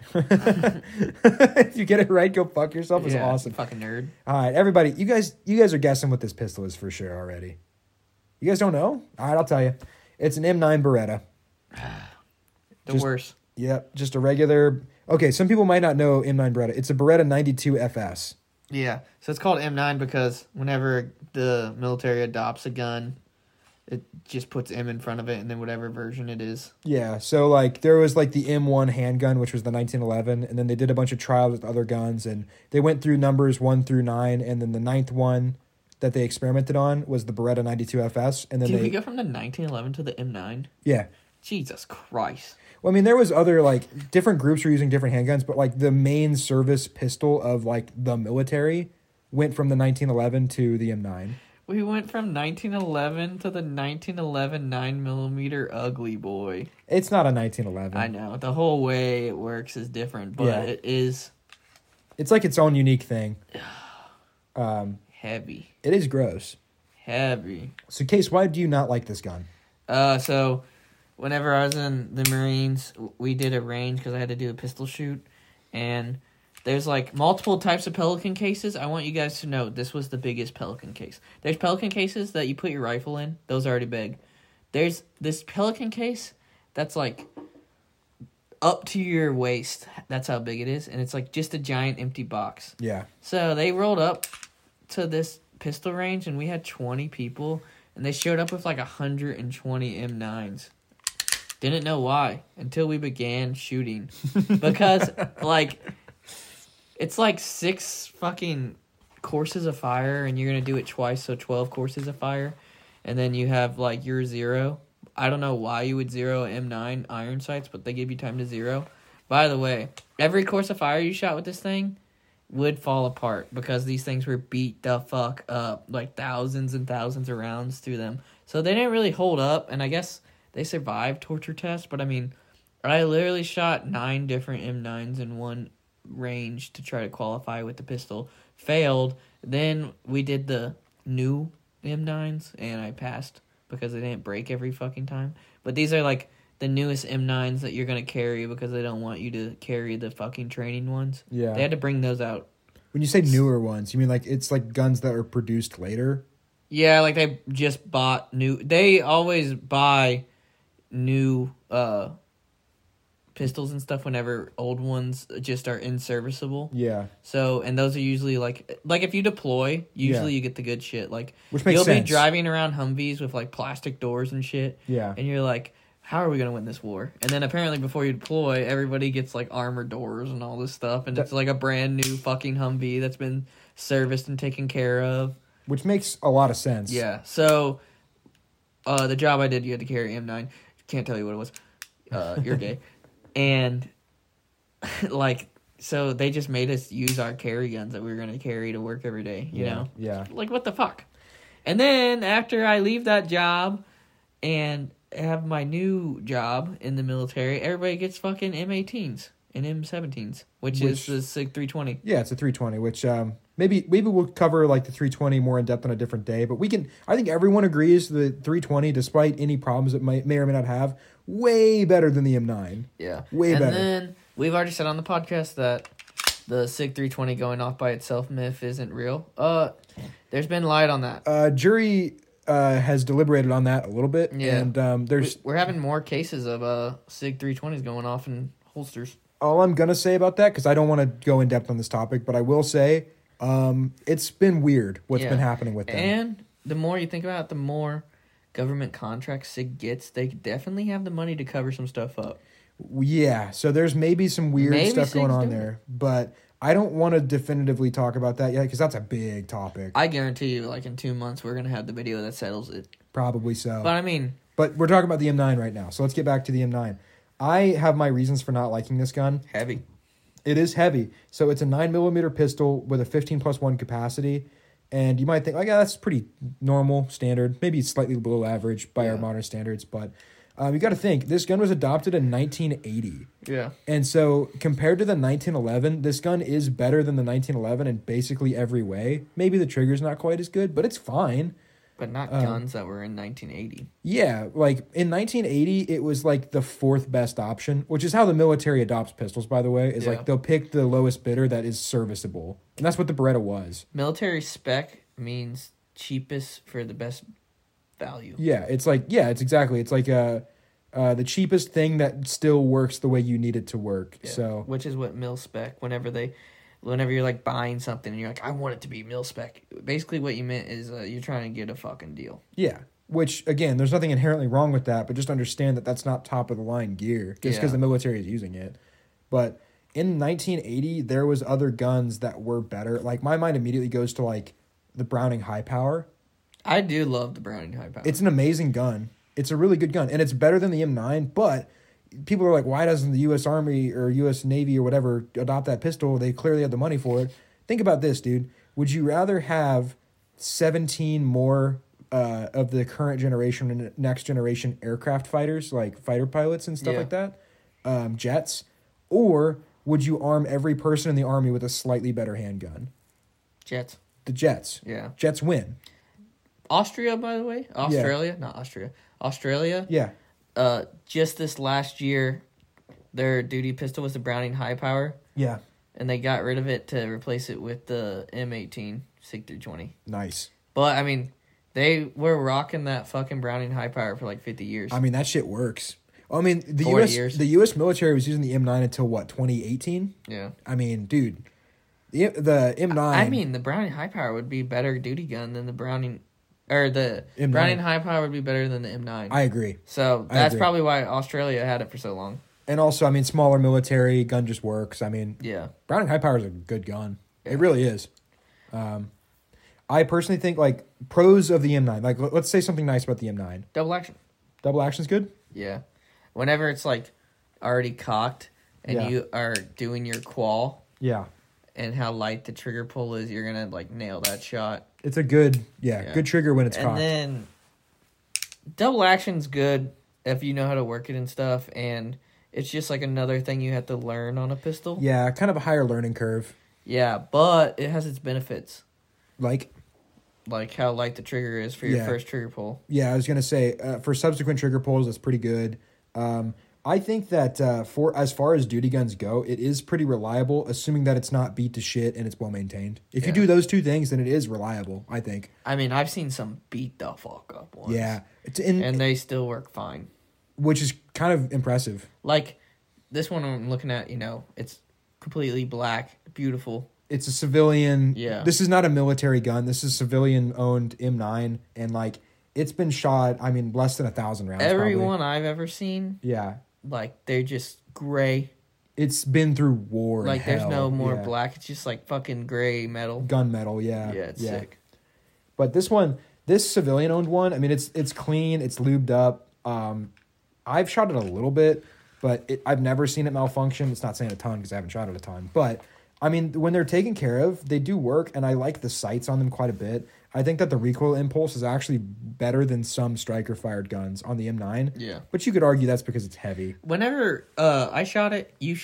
If you get it right, go fuck yourself. It's awesome. Fucking nerd. All right, everybody, you guys are guessing what this pistol is for sure already. You guys don't know? All right, I'll tell you. It's an M9 Beretta. Worst. Yep, just a regular. Okay, some people might not know M9 Beretta. It's a Beretta 92 FS. Yeah, so it's called M9 because whenever the military adopts a gun, it just puts M in front of it and then whatever version it is. Yeah, so like there was like the M1 handgun, which was the 1911, and then they did a bunch of trials with other guns, and they went through numbers 1 through 9, and then the 9th one that they experimented on was the Beretta 92 FS, and then Did we go from the 1911 to the M9? Yeah. Jesus Christ. Well, I mean, there was other, like, different groups were using different handguns, but, like, the main service pistol of, like, the military went from the 1911 to the M9. We went from 1911 to the 1911 9mm ugly boy. It's not a 1911. I know. The whole way it works is different, but it is... It's like its own unique thing. Heavy. It is gross. Heavy. So, Case, why do you not like this gun? So... Whenever I was in the Marines, we did a range because I had to do a pistol shoot. And there's, like, multiple types of Pelican cases. I want you guys to know this was the biggest Pelican case. There's Pelican cases that you put your rifle in. Those are already big. There's this Pelican case that's, like, up to your waist. That's how big it is. And it's, like, just a giant empty box. Yeah. So they rolled up to this pistol range, and we had 20 people. And they showed up with, like, 120 M9s. Didn't know why until we began shooting. Because, like, it's like 6 fucking courses of fire, and you're going to do it twice, so 12 courses of fire. And then you have, like, your zero. I don't know why you would zero M9 iron sights, but they give you time to zero. By the way, every course of fire you shot with this thing would fall apart because these things were beat the fuck up. Like, thousands and thousands of rounds through them. So they didn't really hold up, and I guess... They survived torture tests, but I mean, I literally shot 9 different M9s in one range to try to qualify with the pistol. Failed. Then we did the new M9s, and I passed because they didn't break every fucking time. But these are like the newest M9s that you're going to carry because they don't want you to carry the fucking training ones. Yeah. They had to bring those out. When you say newer ones, you mean like it's like guns that are produced later? Yeah, like they just bought new... They always buy... new pistols and stuff whenever old ones just are inserviceable. Yeah. So, and those are usually like if you deploy, usually you get the good shit. Like, which makes you'll sense. be driving around Humvees with like plastic doors and shit. Yeah. And you're like, how are we going to win this war? And then apparently before you deploy, everybody gets like armored doors and all this stuff. And it's like a brand new fucking Humvee that's been serviced and taken care of. Which makes a lot of sense. Yeah. So, the job I did, you had to carry M9. Can't tell you what it was. You're gay. And, like, so they just made us use our carry guns that we were going to carry to work every day, you know? Yeah. Like, what the fuck? And then, after I leave that job and have my new job in the military, everybody gets fucking M18s. and M17s, which is the SIG 320. Yeah, it's a 320, which maybe we'll cover like the 320 more in depth on a different day. But I think everyone agrees the 320, despite any problems it may or may not have, way better than the M9. Yeah, way better. And then we've already said on the podcast that the SIG 320 going off by itself myth isn't real. There's been light on that. Jury has deliberated on that a little bit. Yeah, and we're having more cases of SIG 320s going off in holsters. All I'm gonna say about that, because I don't want to go in depth on this topic, but I will say it's been weird what's been happening with them. And the more you think about it, the more government contracts SIG gets, they definitely have the money to cover some stuff up. Yeah, so there's maybe some weird stuff going on there, but I don't want to definitively talk about that yet because that's a big topic. I guarantee you, like in 2 months, we're gonna have the video that settles it. Probably so. But I mean, we're talking about the M9 right now, so let's get back to the M9. I have my reasons for not liking this gun. Heavy. It is heavy. So it's a 9mm pistol with a 15+1 capacity. And you might think, like, yeah, that's pretty normal, standard, maybe slightly below average by our modern standards. But you got to think, this gun was adopted in 1980. Yeah. And so compared to the 1911, this gun is better than the 1911 in basically every way. Maybe the trigger's not quite as good, but it's fine. But not guns that were in 1980. Yeah, like in 1980, it was like the fourth best option, which is how the military adopts pistols, by the way, is like they'll pick the lowest bidder that is serviceable. And that's what the Beretta was. Military spec means cheapest for the best value. Yeah, it's like, it's exactly. It's like the cheapest thing that still works the way you need it to work. Yeah. So, which is what mil spec, whenever you're like buying something and you're like, I want it to be mil spec. Basically what you meant is you're trying to get a fucking deal. Yeah. Which, again, there's nothing inherently wrong with that, but just understand that that's not top of the line gear just because the military is using it. But in 1980, there was other guns that were better. Like, my mind immediately goes to, like, the Browning High Power. I do love the Browning High Power. It's an amazing gun. It's a really good gun. And it's better than the M9, but people are like, why doesn't the U.S. Army or U.S. Navy or whatever adopt that pistol? They clearly have the money for it. Think about this, dude. Would you rather have 17 more of the current generation and next generation aircraft fighters, like fighter pilots and stuff like that, jets, or would you arm every person in the Army with a slightly better handgun? Jets. The jets. Yeah. Jets win. Austria, by the way. Australia. Not Austria. Australia. Yeah. Just this last year, their duty pistol was the Browning High Power. Yeah. And they got rid of it to replace it with the M18 SIG 320. Nice. But, I mean, they were rocking that fucking Browning High Power for like 50 years. I mean, that shit works. I mean, the 40 years. The U.S. military was using the M9 until, what, 2018? Yeah. I mean, dude, the M9... I mean, the Browning High Power would be better duty gun than the Browning... Or the M9. Browning High Power would be better than the M9. I agree. So that's probably why Australia had it for so long. And also, I mean, smaller military, gun just works. I mean, yeah, Browning High Power is a good gun. Yeah. It really is. I personally think, like, pros of the M9. Like, let's say something nice about the M9. Double action. Double action's good? Yeah. Whenever it's, like, already cocked and you are doing your qual. Yeah. And how light the trigger pull is, you're going to, like, nail that shot. It's a good trigger when it's cocked. And then double action's good if you know how to work it and stuff, and it's just like another thing you have to learn on a pistol. Yeah, kind of a higher learning curve. Yeah, but it has its benefits. Like how light the trigger is for your first trigger pull. Yeah, I was going to say, for subsequent trigger pulls, it's pretty good. I think that for as far as duty guns go, it is pretty reliable, assuming that it's not beat to shit and it's well maintained. If you do those two things, then it is reliable, I think. I mean, I've seen some beat the fuck up ones. Yeah. And they still work fine. Which is kind of impressive. Like, this one I'm looking at, it's completely black, beautiful. It's a civilian. Yeah. This is not a military gun. This is civilian-owned M9, and, like, it's been shot, I mean, less than 1,000 rounds. Everyone I've ever seen. Yeah. Like, they're just gray. It's been through war. Like, there's no more black. It's just, like, fucking gray metal. Gunmetal, yeah. Yeah, it's sick. But this civilian-owned one, I mean, it's clean. It's lubed up. I've shot it a little bit, but I've never seen it malfunction. It's not saying a ton because I haven't shot it a ton. But, I mean, when they're taken care of, they do work, and I like the sights on them quite a bit. I think that the recoil impulse is actually better than some striker-fired guns on the M9. Yeah. But you could argue that's because it's heavy. Whenever I shot it, you shot it,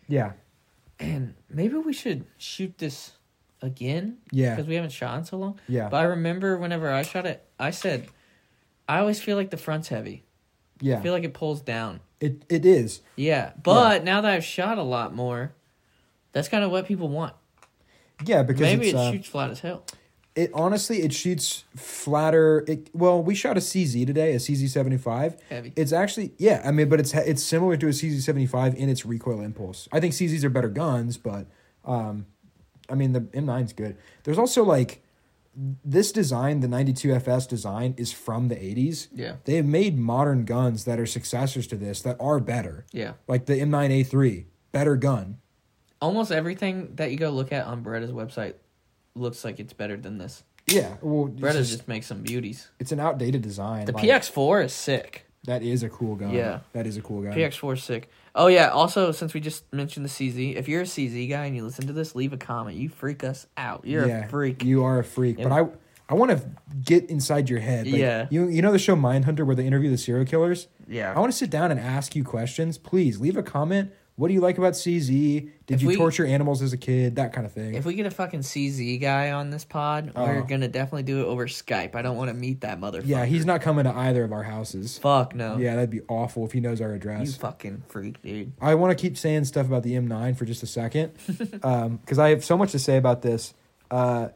Yeah. And maybe we should shoot this again. Yeah. Because we haven't shot in so long. Yeah. But I remember whenever I shot it, I said, I always feel like the front's heavy. Yeah. I feel like it pulls down. It is. Yeah. But now that I've shot a lot more, that's kind of what people want. Yeah, because maybe it shoots flat as hell. It honestly, it shoots flatter. We shot a CZ today, a CZ75. Heavy. It's actually, yeah, I mean, but it's similar to a CZ75 in its recoil impulse. I think CZs are better guns, but, I mean, the M9's good. There's also, like, this design, the 92FS design, is from the 80s. Yeah. They have made modern guns that are successors to this that are better. Yeah. Like the M9A3, better gun. Almost everything that you go look at on Beretta's website looks like it's better than this. Yeah, well, Beretta just makes some beauties. It's an outdated design. The PX4 is sick. That is a cool gun. Yeah. That is a cool gun. PX4 is sick. Oh, yeah. Also, since we just mentioned the CZ, if you're a CZ guy and you listen to this, leave a comment. You freak us out. You're a freak. You are a freak. Yeah. But I want to get inside your head. Like, Yeah. You know the show Mindhunter where they interview the serial killers? Yeah. I want to sit down and ask you questions. Please, leave a comment. What do you like about CZ? Did you torture animals as a kid? That kind of thing. If we get a fucking CZ guy on this pod, we're going to definitely do it over Skype. I don't want to meet that motherfucker. Yeah, he's not coming to either of our houses. Fuck no. Yeah, that'd be awful if he knows our address. You fucking freak, dude. I want to keep saying stuff about the M9 for just a second, because I have so much to say about this. The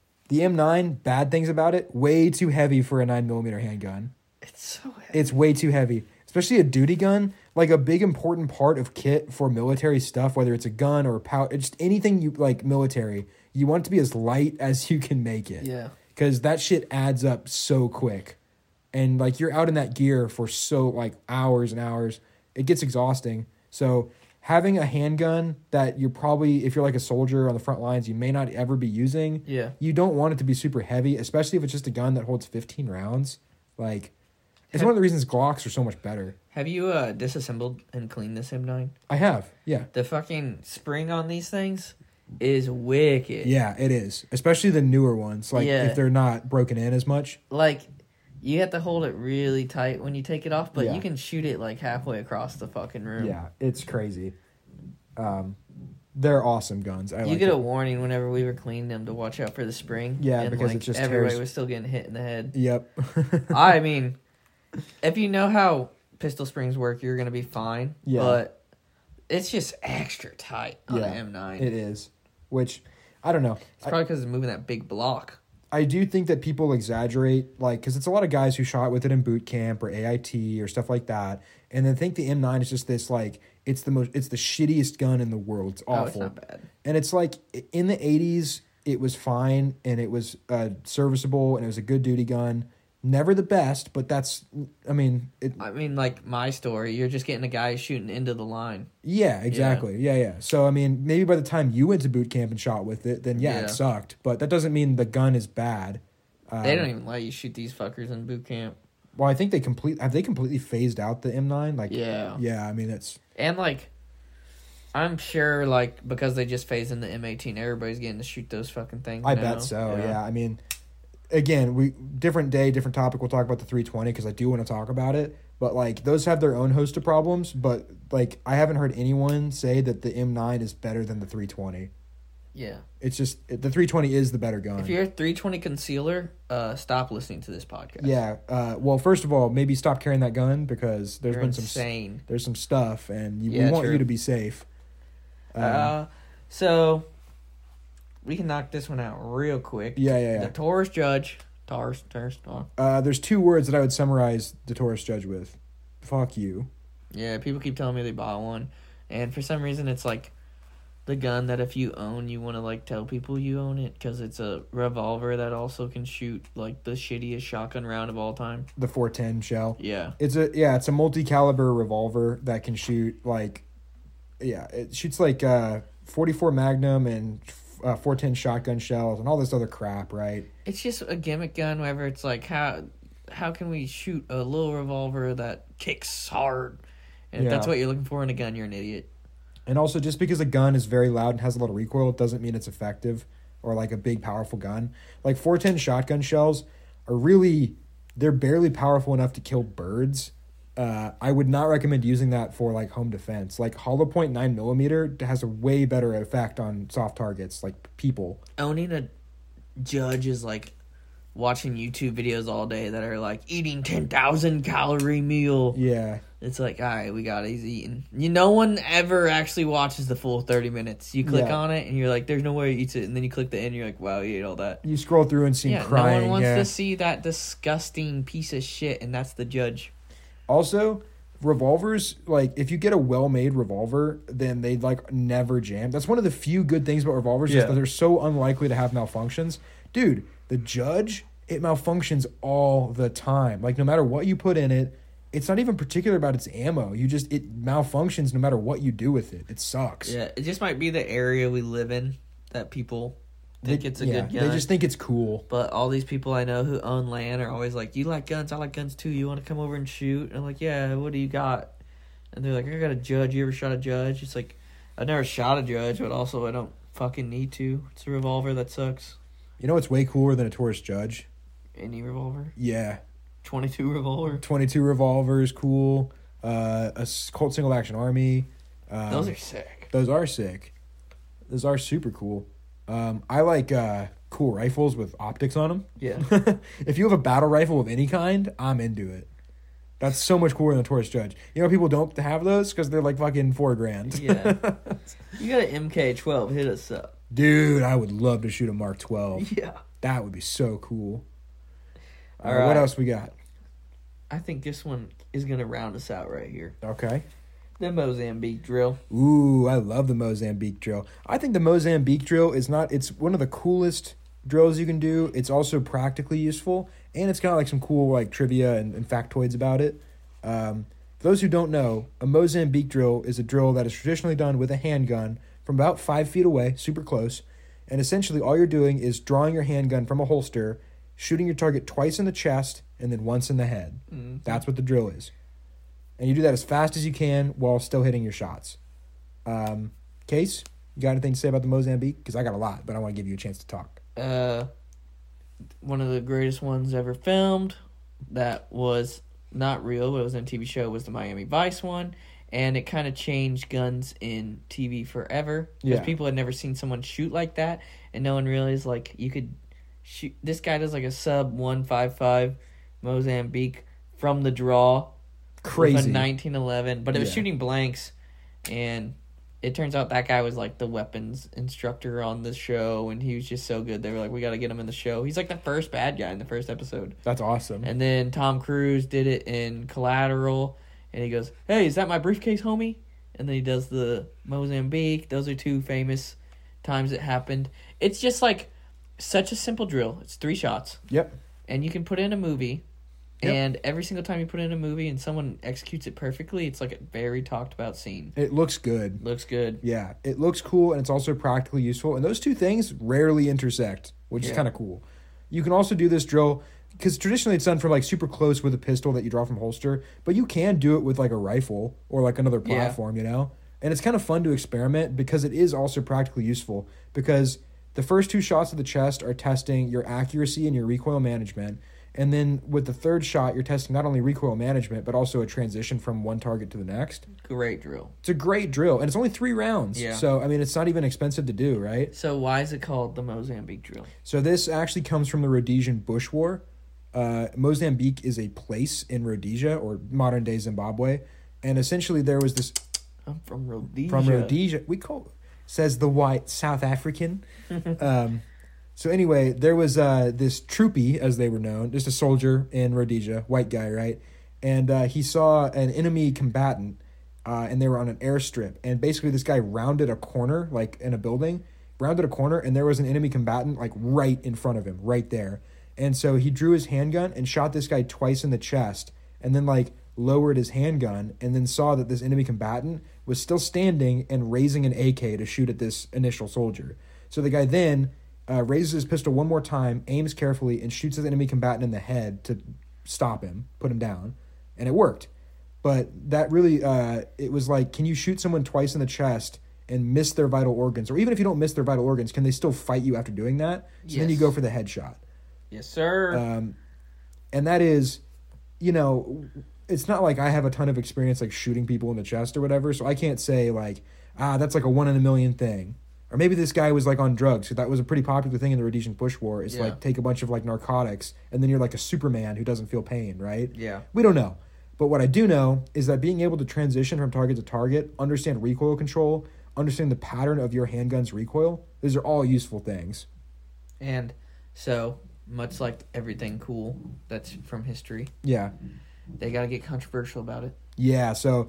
M9, bad things about it, way too heavy for a 9mm handgun. It's so heavy. It's way too heavy. Especially a duty gun, like a big important part of kit for military stuff, whether it's a gun or a powder, just anything you like military, you want it to be as light as you can make it. Yeah. Because that shit adds up so quick. And like you're out in that gear for so like hours and hours. It gets exhausting. So having a handgun that you're probably, if you're like a soldier on the front lines, you may not ever be using. Yeah. You don't want it to be super heavy, especially if it's just a gun that holds 15 rounds. Like, it's one of the reasons Glocks are so much better. Have you disassembled and cleaned this M9? I have, yeah. The fucking spring on these things is wicked. Yeah, it is. Especially the newer ones, like if they're not broken in as much. Like, you have to hold it really tight when you take it off, but Yeah. you can shoot it like halfway across the fucking room. Yeah, it's crazy. They're awesome guns. You get a warning whenever we were cleaning them to watch out for the spring. Yeah, and because like, it just everybody tears. was still getting hit in the head. Yep. I mean, if you know how pistol springs work, you're gonna be fine. Yeah. But it's just extra tight on Yeah, an M9. It is. Which, I don't know. It's probably because it's moving that big block. I do think that people exaggerate, like, because it's a lot of guys who shot with it in boot camp or AIT or stuff like that, and then think the M9 is just this, like, it's the shittiest gun in the world. It's awful. Oh, it's not bad. And it's like, in the 80s, it was fine, and it was serviceable, and it was a good duty gun. Never the best, but that's, I mean... like my story, you're just getting a guy shooting into the line. Yeah, exactly. Yeah. So, I mean, maybe by the time you went to boot camp and shot with it, then Yeah. it sucked. But that doesn't mean the gun is bad. They don't even let you shoot these fuckers in boot camp. Well, I think they completely phased out the M9? Like, Yeah. Yeah, I mean, it's... And, like, I'm sure, like, because they just phased in the M18, everybody's getting to shoot those fucking things I now. bet so, yeah. I mean, again, different day, different topic. We'll talk about the 320 because I do want to talk about it. But, like, those have their own host of problems. But, like, I haven't heard anyone say that the M9 is better than the 320. Yeah. It's just, the 320 is the better gun. If you're a 320 concealer, stop listening to this podcast. Yeah. Well, first of all, maybe stop carrying that gun because there's You're been insane. there's some stuff, and we Yeah, want true. you to be safe. So we can knock this one out real quick. Yeah. The Taurus Judge. Taurus. There's two words that I would summarize the Taurus Judge with. Fuck you. Yeah, people keep telling me they bought one, and for some reason it's like the gun that if you own, you want to like tell people you own it because it's a revolver that also can shoot like the shittiest shotgun round of all time. The 410 shell. Yeah. It's a multi-caliber revolver that can shoot like, it shoots like 44 Magnum and 410 shotgun shells and all this other crap, right? It's just a gimmick gun. Wherever it's like how can we shoot a little revolver that kicks hard? And if that's what you're looking for in a gun, you're an idiot. And also, just because a gun is very loud and has a lot of recoil, it doesn't mean it's effective or like a big, powerful gun. Like 410 shotgun shells are they're barely powerful enough to kill birds, I would not recommend using that for like home defense. Like hollow point 9mm has a way better effect on soft targets, like people. Owning a judge is like watching YouTube videos all day that are like eating 10,000 calorie meal. Yeah. It's like, all right, we got it. He's eating. No one ever actually watches the full 30 minutes. You click on it and you're like, there's no way he eats it. And then you click the end, you're like, wow, he ate all that. You scroll through and see him crying. No one wants to see that disgusting piece of shit, and that's the judge. Also, revolvers, like, if you get a well-made revolver, then they like never jam. That's one of the few good things about revolvers is that they're so unlikely to have malfunctions. Dude, the judge, it malfunctions all the time. Like, no matter what you put in it, it's not even particular about its ammo. It malfunctions no matter what you do with it. It sucks. Yeah, it just might be the area we live in that people think it's a good gun. They just think it's cool. But all these people I know who own land are always like, you like guns? I like guns too. You want to come over and shoot? And I'm like, yeah, what do you got? And they're like, I got a judge. You ever shot a judge? It's like, I've never shot a judge, but also I don't fucking need to. It's a revolver that sucks. You know what's way cooler than a Taurus Judge? Any revolver? Yeah. 22 revolver. 22 revolver is cool. A Colt Single Action Army. Those are sick. Those are sick. Those are super cool. I like cool rifles with optics on them. Yeah. If you have a battle rifle of any kind, I'm into it. That's so much cooler than a Taurus Judge. You know, people don't have those because they're like fucking $4,000. Yeah. You got an MK12. Hit us up. Dude, I would love to shoot a Mark 12. Yeah. That would be so cool. All right. What else we got? I think this one is going to round us out right here. Okay. The Mozambique drill. Ooh, I love the Mozambique drill. I think the Mozambique drill it's one of the coolest drills you can do. It's also practically useful, and it's got like some cool like trivia and factoids about it. For those who don't know, a Mozambique drill is a drill that is traditionally done with a handgun from about 5 feet away, super close, and essentially all you're doing is drawing your handgun from a holster, shooting your target twice in the chest, and then once in the head. Mm-hmm. That's what the drill is. And you do that as fast as you can while still hitting your shots. Case, you got anything to say about the Mozambique? Because I got a lot, but I want to give you a chance to talk. One of the greatest ones ever filmed that was not real, but it was on a TV show, was the Miami Vice one. And it kind of changed guns in TV forever. Because people had never seen someone shoot like that. And no one realized, like, you could shoot. This guy does, like, a sub 155 Mozambique from the draw. Crazy. With a 1911. But it was shooting blanks. And it turns out that guy was, like, the weapons instructor on the show. And he was just so good. They were like, we got to get him in the show. He's, like, the first bad guy in the first episode. That's awesome. And then Tom Cruise did it in Collateral. And he goes, hey, is that my briefcase, homie? And then he does the Mozambique. Those are two famous times it happened. It's just like such a simple drill. It's 3 shots. Yep. And you can put in a movie. Yep. And every single time you put in a movie and someone executes it perfectly, it's like a very talked about scene. It looks good. Looks good. Yeah. It looks cool and it's also practically useful. And those two things rarely intersect, which is kind of cool. You can also do this drill because traditionally it's done from like super close with a pistol that you draw from holster, but you can do it with like a rifle or like another platform, you know? And it's kind of fun to experiment because it is also practically useful because the first 2 shots of the chest are testing your accuracy and your recoil management. And then with the third shot, you're testing not only recoil management, but also a transition from one target to the next. Great drill. It's a great drill. And it's only 3 rounds. Yeah. So, I mean, it's not even expensive to do, right? So why is it called the Mozambique drill? So this actually comes from the Rhodesian Bush War. Mozambique is a place in Rhodesia, or modern-day Zimbabwe. And essentially there was this... I'm from Rhodesia. From Rhodesia. Says the white South African. So anyway, there was this troopy, as they were known, just a soldier in Rhodesia, white guy, right? And he saw an enemy combatant, and they were on an airstrip. And basically this guy rounded a corner, like in a building, and there was an enemy combatant, like right in front of him, right there. And so he drew his handgun and shot this guy twice in the chest, and then like lowered his handgun, and then saw that this enemy combatant was still standing and raising an AK to shoot at this initial soldier. So the guy then... raises his pistol one more time, aims carefully, and shoots his enemy combatant in the head to stop him, put him down. And it worked. But that really, it was like, can you shoot someone twice in the chest and miss their vital organs? Or even if you don't miss their vital organs, can they still fight you after doing that? So then you go for the headshot. Yes, sir. And that is, you know, it's not like I have a ton of experience like shooting people in the chest or whatever, so I can't say like, that's like a 1 in a million thing. Or maybe this guy was like on drugs. So that was a pretty popular thing in the Rhodesian Bush War. Is like take a bunch of like narcotics and then you're like a Superman who doesn't feel pain, right? Yeah. We don't know. But what I do know is that being able to transition from target to target, understand recoil control, understand the pattern of your handgun's recoil, these are all useful things. And so, much like everything cool that's from history, Yeah. they got to get controversial about it. Yeah, so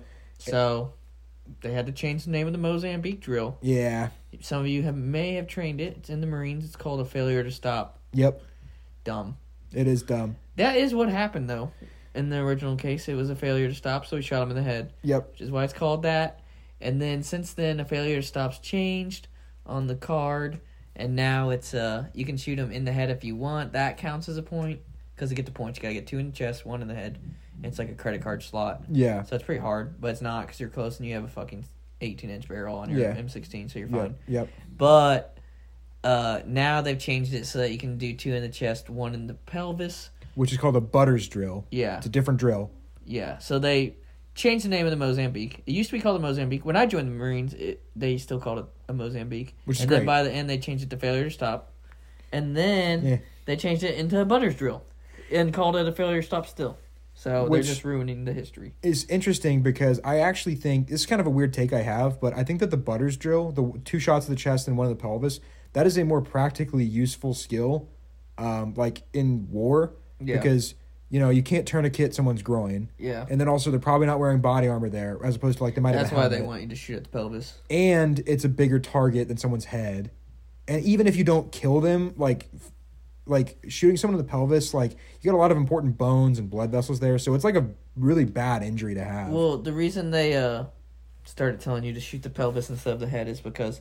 they had to change the name of the Mozambique drill. yeah. Some of you may have trained it. It's in the Marines. It's called a failure to stop. Yep. Dumb. It is dumb. That is what happened, though. In the original case, it was a failure to stop, so he shot him in the head. Yep. Which is why it's called that. And then, since then, a failure to stop's changed on the card, and now it's you can shoot him in the head if you want. That counts as a point, because to get the points, you gotta get 2 in the chest, 1 in the head. And it's like a credit card slot. Yeah. So it's pretty hard, but it's not, because you're close and you have a fucking 18-inch barrel on your M16, so you're fine. Yep. But now they've changed it so that you can do 2 in the chest, 1 in the pelvis. Which is called a Butters drill. Yeah. It's a different drill. Yeah. So they changed the name of the Mozambique. It used to be called the Mozambique. When I joined the Marines, they still called it a Mozambique. Which is and great. then by the end, they changed it to failure to stop. And then they changed it into a Butters drill and called it a failure to stop still. So they're just ruining the history. It's interesting because I actually think, this is kind of a weird take I have, but I think that the Butters drill, the 2 shots of the chest and 1 of the pelvis, that is a more practically useful skill, like in war, because, you know, you can't tourniquet someone's groin. Yeah. And then also they're probably not wearing body armor there, as opposed to like they might have a That's why helmet. they want you to shoot at the pelvis. And it's a bigger target than someone's head. And even if you don't kill them, like shooting someone in the pelvis, like you got a lot of important bones and blood vessels there, so it's like a really bad injury to have. Well, the reason they started telling you to shoot the pelvis instead of the head is because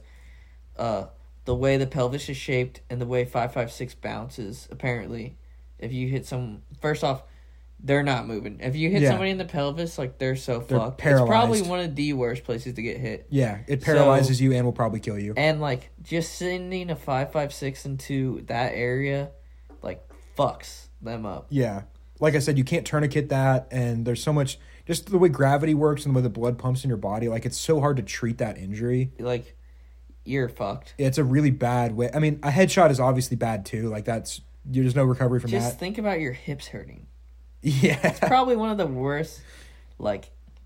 the way the pelvis is shaped and the way 5.56 bounces, apparently, if you hit some... First off, they're not moving. If you hit somebody in the pelvis, like, they're fucked. Paralyzed. It's probably one of the worst places to get hit. Yeah, it paralyzes you and will probably kill you. And, like, just sending a 5.56 into that area, like, fucks them up. Yeah. Like I said, you can't tourniquet that, and there's so much... Just the way gravity works and the way the blood pumps in your body, like, it's so hard to treat that injury. Like, you're fucked. It's a really bad way... I mean, a headshot is obviously bad, too. Like, there's no recovery from that. Just think about your hips hurting. Yeah. It's probably one of the worst, like,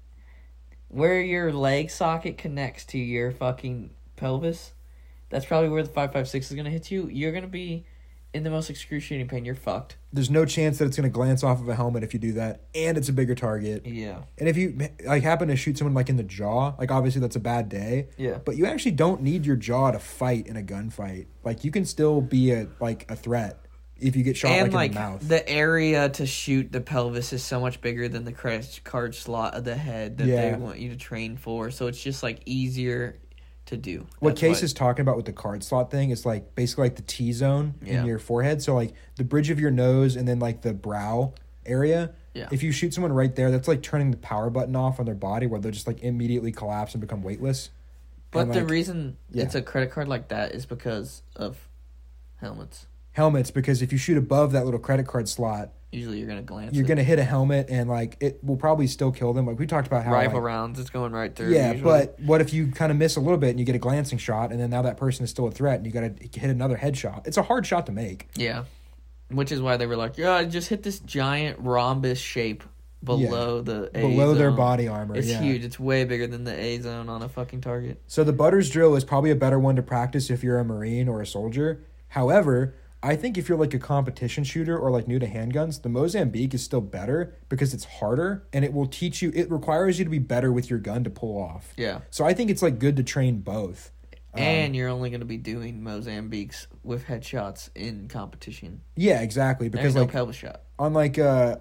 where your leg socket connects to your fucking pelvis. That's probably where the 5.56 is going to hit you. You're going to be in the most excruciating pain. You're fucked. There's no chance that it's going to glance off of a helmet if you do that, and it's a bigger target. Yeah. And if you, like, happen to shoot someone, like, in the jaw, like, obviously that's a bad day. Yeah. But you actually don't need your jaw to fight in a gunfight. Like, you can still be a threat if you get shot, and, like, in the mouth. The area to shoot the pelvis is so much bigger than the credit card slot of the head that they want you to train for. So it's just, like, easier to do. What Case is talking about with the card slot thing is, like, basically like the T-zone in your forehead. So, like, the bridge of your nose and then, like, the brow area. Yeah. If you shoot someone right there, that's like turning the power button off on their body where they'll just, like, immediately collapse and become weightless. But and, the like, reason it's a credit card like that is because of helmets. Helmets, because if you shoot above that little credit card slot, usually you're going to glance you're going to hit a helmet, and, like, it will probably still kill them. Like, we talked about how, rifle like, rounds, it's going right through. Yeah, usually. but what if you kind of miss a little bit and you get a glancing shot, and then now that person is still a threat, and you got to hit another headshot? It's a hard shot to make. Yeah, which is why they were like, yeah, just hit this giant rhombus shape below the A below zone. their body armor. It's huge. It's way bigger than the A zone on a fucking target. So the Butters drill is probably a better one to practice if you're a Marine or a soldier. However, I think if you're like a competition shooter or like new to handguns, the Mozambique is still better because it's harder and it will teach you, it requires you to be better with your gun to pull off. Yeah. So I think it's like good to train both. And you're only going to be doing Mozambiques with headshots in competition. Yeah, exactly. Because there's like no pelvis shot. on like a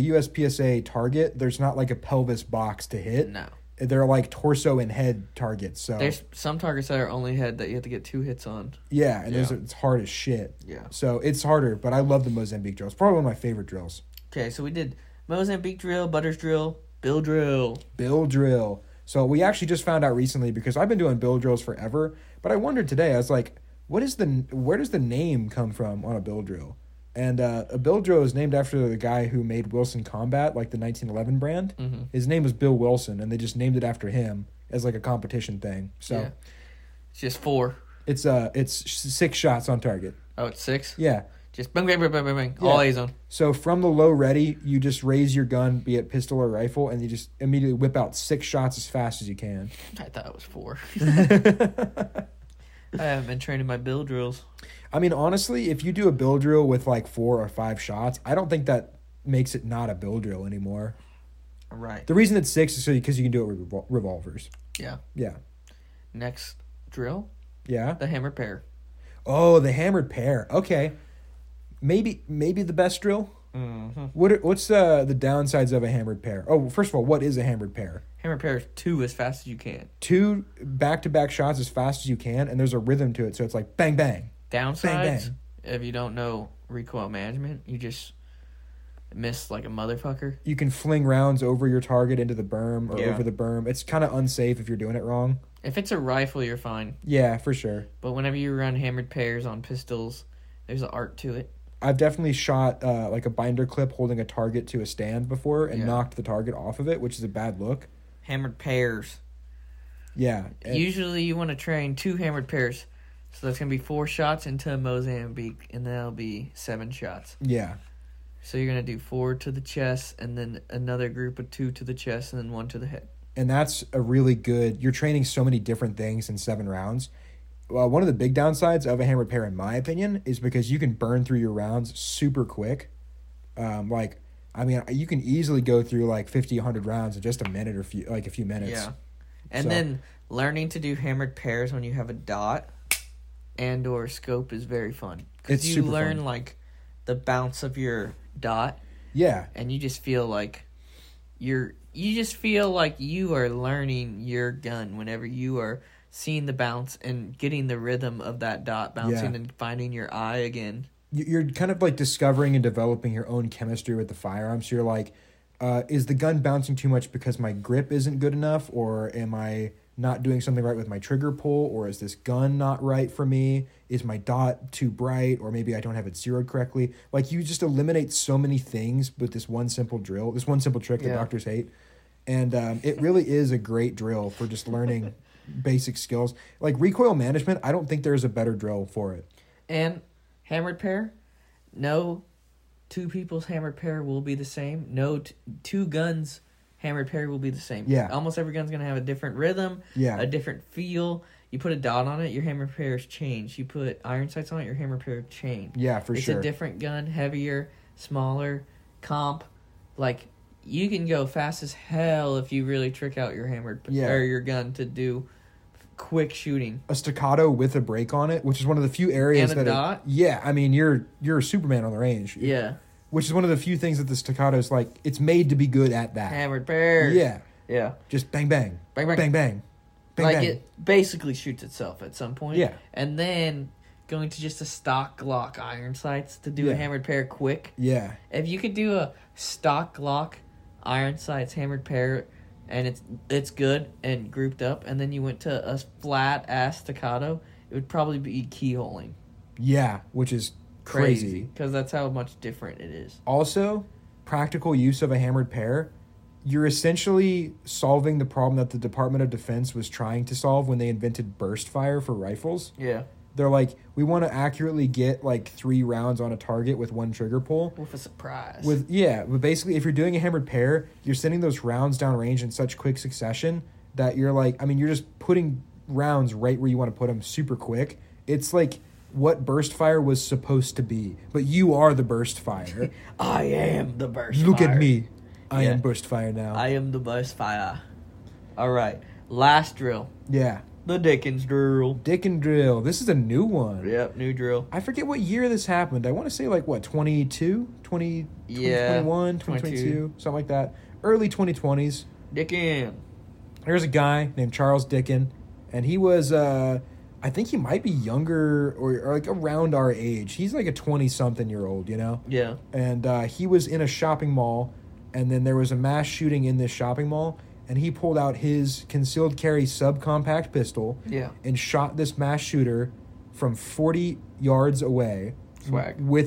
USPSA target, there's not like a pelvis box to hit. No. They're like torso and head targets. So there's some targets that are only head that you have to get 2 hits on. yeah, and it's hard as shit. Yeah. So it's harder, but I love the Mozambique drill. It's probably one of my favorite drills. Okay, so we did Mozambique drill, Butters drill, Bill drill. Bill drill. So we actually just found out recently because I've been doing bill drills forever, but I wondered today, I was like, where does the name come from on a bill drill? And a bilge drill is named after the guy who made Wilson Combat, like the 1911 brand. Mm-hmm. His name was Bill Wilson, and they just named it after him as like a competition thing. So Yeah. It's just 4. it's 6 shots on target. Oh, it's 6? Yeah. Just bang, bang, bang, bang, bang, bang. Yeah. All A-zone. So from the low ready, you just raise your gun, be it pistol or rifle, and you just immediately whip out 6 shots as fast as you can. I thought it was 4. I haven't been training my bill drills. I mean, honestly, if you do a bill drill with like 4 or 5 shots, I don't think that makes it not a bill drill anymore. Right. The reason it's 6 is because you can do it with revolvers. Yeah. Yeah. Next drill, Yeah. the hammer pair. Oh, the hammered pair. Okay. Maybe the best drill. Mm-hmm. What's the downsides of a hammered pair? Oh, first of all, what is a hammered pair? Hammer pair is 2 as fast as you can. 2 back-to-back shots as fast as you can, and there's a rhythm to it, so it's like bang bang. Downsides, Bang, bang. if you don't know recoil management, you just miss like a motherfucker. You can fling rounds over your target into the berm or Yeah. over the berm. It's kind of unsafe if you're doing it wrong. If it's a rifle, you're fine. Yeah, for sure. But whenever you run hammered pairs on pistols, there's an art to it. I've definitely shot like a binder clip holding a target to a stand before and Yeah. knocked the target off of it, which is a bad look. Hammered pairs. Yeah. Usually you want to train 2 hammered pairs. So that's going to be 4 shots into Mozambique, and that'll be 7 shots. Yeah. So you're going to do 4 to the chest, and then another group of 2 to the chest, and then 1 to the head. And that's a really good... You're training so many different things in 7 rounds. Well, one of the big downsides of a hammered pair, in my opinion, is because you can burn through your rounds super quick. You can easily go through like 50, 100 rounds in just a minute or a few minutes. Yeah. And So- then learning to do hammered pairs when you have a dot and or scope is very fun. It's Because you super learn fun. like the bounce of your dot, Yeah. and you just feel like you are learning your gun whenever you are seeing the bounce and getting the rhythm of that dot bouncing Yeah. and finding your eye again. You're kind of like discovering and developing your own chemistry with the firearm. So you're like, is the gun bouncing too much because my grip isn't good enough? Or am I not doing something right with my trigger pull? Or is this gun not right for me? Is my dot too bright? Or maybe I don't have it zeroed correctly? Like, you just eliminate so many things with this one simple drill, this one simple trick that Yeah. doctors hate. And it really is a great drill for just learning basic skills. Like, recoil management, I don't think there's a better drill for it. And hammered pair, no 2 people's hammered pair will be the same. No 2 guns hammered pair will be the same. Yeah. Almost every gun's going to have a different rhythm, Yeah. a different feel. You put a dot on it, your hammered pairs change. You put iron sights on it, your hammered pair change. Yeah, for It's sure. a different gun, heavier, smaller, comp. Like, you can go fast as hell if you really trick out your or your gun to do quick shooting. A staccato with a break on it, which is one of the few areas And a that dot? yeah, I mean you're a Superman on the range. Yeah. Which is one of the few things that the staccato is like, it's made to be good at that. Hammered pairs. Yeah. Yeah. Just bang bang. Bang, bang. Bang bang. Bang Like bang. it basically shoots itself at some point. Yeah. And then going to just a stock Glock iron sights to do Yeah. a hammered pair quick. Yeah. If you could do a stock Glock iron sights hammered pair and it's good and grouped up, and then you went to a flat ass staccato, it would probably be keyholing. Yeah, which is crazy. Because that's how much different it is. Also, practical use of a hammered pair, you're essentially solving the problem that the Department of Defense was trying to solve when they invented burst fire for rifles. Yeah. They're like, we want to accurately get like 3 rounds on a target with 1 trigger pull. With a surprise. But basically, if you're doing a hammered pair, you're sending those rounds down range in such quick succession that you're like, I mean, you're just putting rounds right where you want to put them super quick. It's like what burst fire was supposed to be, but you are the burst fire. I am the burst Look fire. at me. I Yeah. am burst fire now. I am the burst fire. All right. Last drill. Yeah. The Dickens drill. Dick and drill. This is a new one. Yep, new drill. I forget what year this happened. I want to say like what, 22? 20, Yeah, 2021, 2022, something like that. Early 2020s. Dickens. There's a guy named Charles Dickens, and he was, I think he might be younger or like around our age. He's like a 20-something-year-old, you know? Yeah. And he was in a shopping mall, and then there was a mass shooting in this shopping mall, and he pulled out his concealed carry subcompact pistol Yeah. and shot this mass shooter from 40 yards away Swag. with a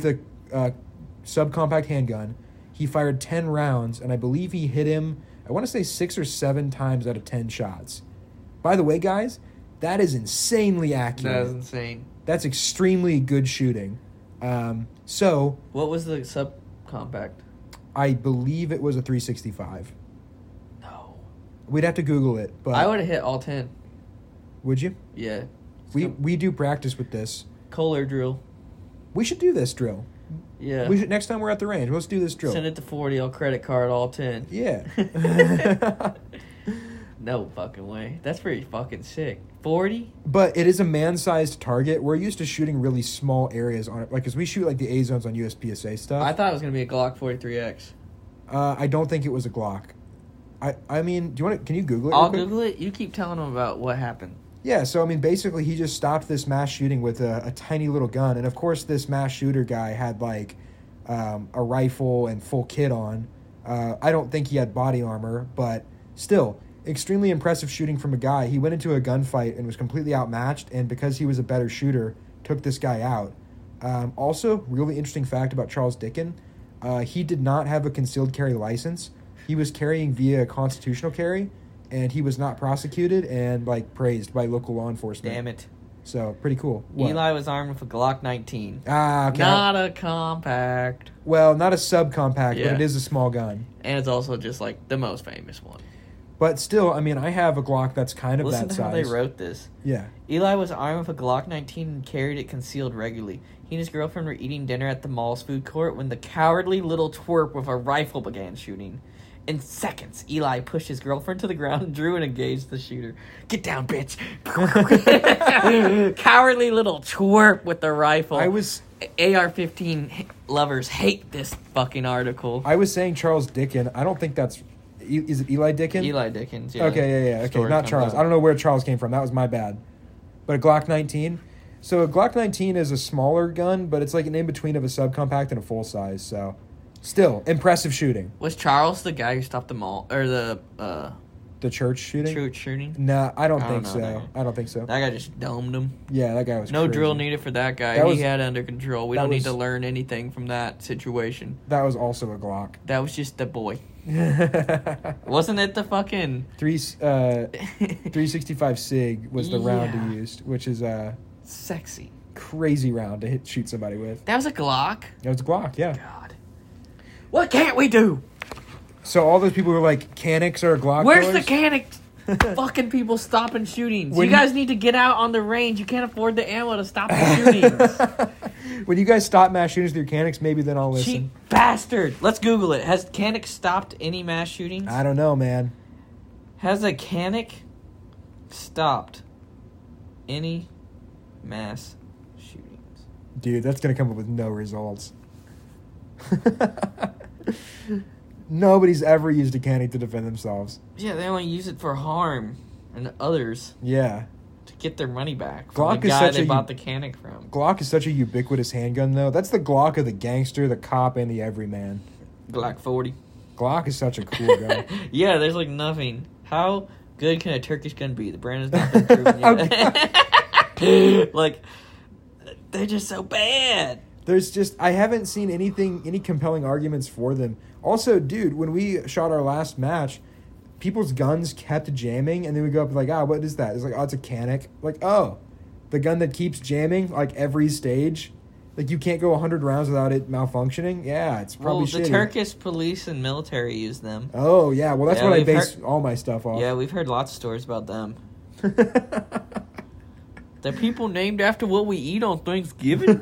subcompact handgun. He fired 10 rounds, and I believe he hit him, I want to say 6 or 7 times out of 10 shots. By the way, guys, that is insanely accurate. That is insane. That's extremely good shooting. So... What was the subcompact? I believe it was a 365. No. We'd have to Google it, but... I would have hit all 10. Would you? Yeah. We do practice with this. Kohler drill. We should do this drill. Yeah. We should, next time we're at the range, let's do this drill. Send it to 40. I'll credit card all 10. Yeah. No fucking way. That's pretty fucking sick. 40? But it is a man-sized target. We're used to shooting really small areas on it. Like, because we shoot, like, the A-zones on USPSA stuff. I thought it was going to be a Glock 43X. I don't think it was a Glock. I mean, do you want to... Can you Google it I'll real quick? Google it. You keep telling them about what happened. Yeah, so, I mean, basically, he just stopped this mass shooting with a tiny little gun. And, of course, this mass shooter guy had, like, a rifle and full kit on. I don't think he had body armor, but still... Extremely impressive shooting from a guy. He went into a gunfight and was completely outmatched, and because he was a better shooter, took this guy out. Also, really interesting fact about Charles Dicken, he did not have a concealed carry license. He was carrying via constitutional carry, and he was not prosecuted and, like, praised by local law enforcement. Damn it. So, pretty cool. What? Eli was armed with a Glock 19. Ah, okay. Not a compact. Well, not a subcompact, Yeah. but it is a small gun. And it's also just, like, the most famous one. But still, I mean, I have a Glock that's kind of Listen that to how size. they wrote this. Yeah. Eli was armed with a Glock 19 and carried it concealed regularly. He and his girlfriend were eating dinner at the mall's food court when the cowardly little twerp with a rifle began shooting. In seconds, Eli pushed his girlfriend to the ground, drew, and engaged the shooter. Get down, bitch! Cowardly little twerp with the rifle. AR-15 lovers hate this fucking article. I was saying Charles Dicken. I don't think that's... Is it Eli Dicken? Eli Dickens, yeah. Okay, yeah. Okay, Story not comes Charles. out. I don't know where Charles came from. That was my bad. But a Glock 19. So a Glock 19 is a smaller gun, but it's like an in-between of a subcompact and a full-size. So still, impressive shooting. Was Charles the guy who stopped the mall, or the church shooting? church shooting? Nah, I don't I think don't so. know. I don't think so. That guy just domed him. Yeah, that guy was No crazy. drill needed for that guy. That He was- had it under control. We that don't need was- to learn anything from that situation. That was also a Glock. That was just the boy. Wasn't it the fucking... 365 SIG was the round Yeah. he used, which is a Sexy. crazy round to shoot somebody with. That was a Glock? It was a Glock, yeah. God. What can't we do? So all those people who are like, Canics are a Glock Where's killers? the Canic fucking people stopping shootings? When You guys need to get out on the range. You can't afford the ammo to stop the shootings. When you guys stop mass shootings with your Canics, maybe then I'll listen. Cheap bastard. Let's Google it. Has Canic stopped any mass shootings? I don't know, man. Has a Canic stopped any mass shootings? Dude, that's going to come up with no results. Nobody's ever used a Canic to defend themselves. Yeah, they only use it for harm and others Yeah. to get their money back Glock from the is guy such they a bought the Canic from. Glock is such a ubiquitous handgun, though. That's the Glock of the gangster, the cop, and the everyman. Glock 40. Glock is such a cool gun. Yeah, there's like nothing. How good can a Turkish gun be? The brand has not been proven yet. Like, they're just so bad. There's just, I haven't seen any compelling arguments for them. Also, dude, when we shot our last match, people's guns kept jamming, and then we go up like, what is that? It's like, it's a Canic. Like, the gun that keeps jamming, like, every stage. Like, you can't go 100 rounds without it malfunctioning. Yeah, it's probably Well, shitty. the Turkish police and military use them. Oh, yeah. Well, that's Yeah, what I we've base all my stuff off. Yeah, we've heard lots of stories about them. They're people named after what we eat on Thanksgiving?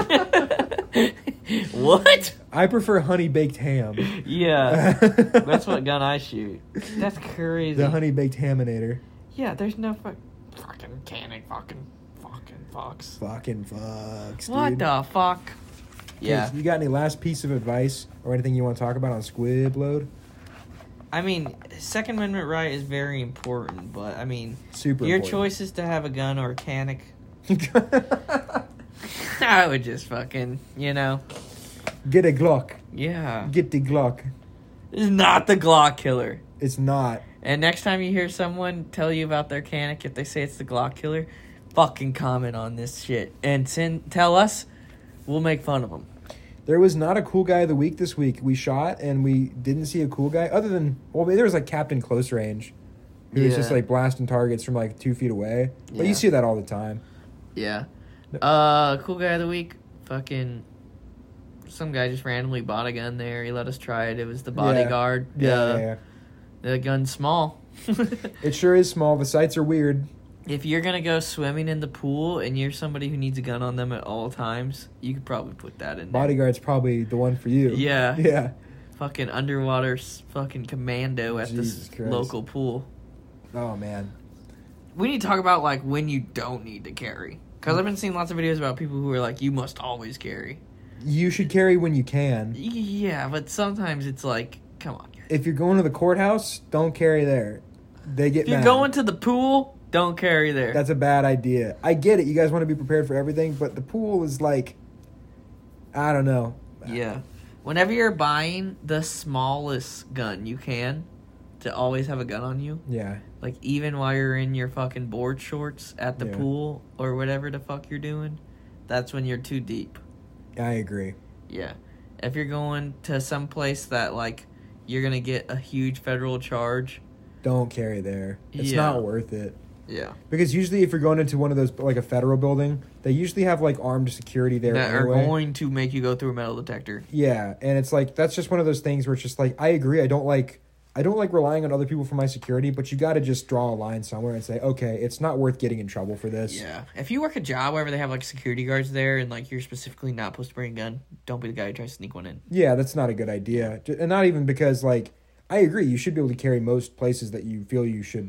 What? I prefer honey-baked ham. Yeah, that's what gun I shoot. That's crazy. The honey-baked haminator. Yeah, there's no fucking Canic, fucking fox. Fucking fucks, dude. What the fuck? Yeah. You got any last piece of advice or anything you want to talk about on Squib Load? I mean, Second Amendment right is very important, but I mean, Super your important. choice is to have a gun or a Canic. I would just fucking, Get a Glock. yeah. Get the Glock. This is not the Glock killer. It's not. And next time you hear someone tell you about their Canic, if they say it's the Glock killer, fucking comment on this shit and tell us. We'll make fun of them. There was not a cool guy of the week this week. We shot and we didn't see a cool guy other than, well, there was like Captain Close Range, who was just like blasting targets from like 2 feet away. But you see that all the time. Yeah. Cool guy of the week. Fucking some guy just randomly bought a gun there. He let us try it. It was the Bodyguard. Yeah. The gun's small. It sure is small. The sights are weird. If you're going to go swimming in the pool and you're somebody who needs a gun on them at all times, you could probably put that in there. Bodyguard's probably the one for you. Yeah. Yeah. Fucking underwater fucking commando at this local pool. Oh, man. We need to talk about, like, when you don't need to carry. Because I've been seeing lots of videos about people who are like, you must always carry. You should carry when you can. Yeah, but sometimes it's like, come on. If you're going to the courthouse, don't carry there. They get mad. If you're going to the pool, don't carry there. That's a bad idea. I get it. You guys want to be prepared for everything, but the pool is like, I don't know. Yeah. Whenever you're buying the smallest gun you can, to always have a gun on you. Yeah. Like, even while you're in your fucking board shorts at the pool or whatever the fuck you're doing, that's when you're too deep. I agree. Yeah. If you're going to some place that, like, you're going to get a huge federal charge. Don't carry there. It's not worth it. Yeah. Because usually if you're going into one of those, like a federal building, they usually have, like, armed security there that anyway. are going to make you go through a metal detector. Yeah. And it's like, that's just one of those things where it's just like, I agree. I don't like relying on other people for my security, but you got to just draw a line somewhere and say, okay, it's not worth getting in trouble for this. Yeah. If you work a job where they have, like, security guards there and, like, you're specifically not supposed to bring a gun, don't be the guy who tries to sneak one in. Yeah, that's not a good idea. And not even because, like, I agree, you should be able to carry most places that you feel you should.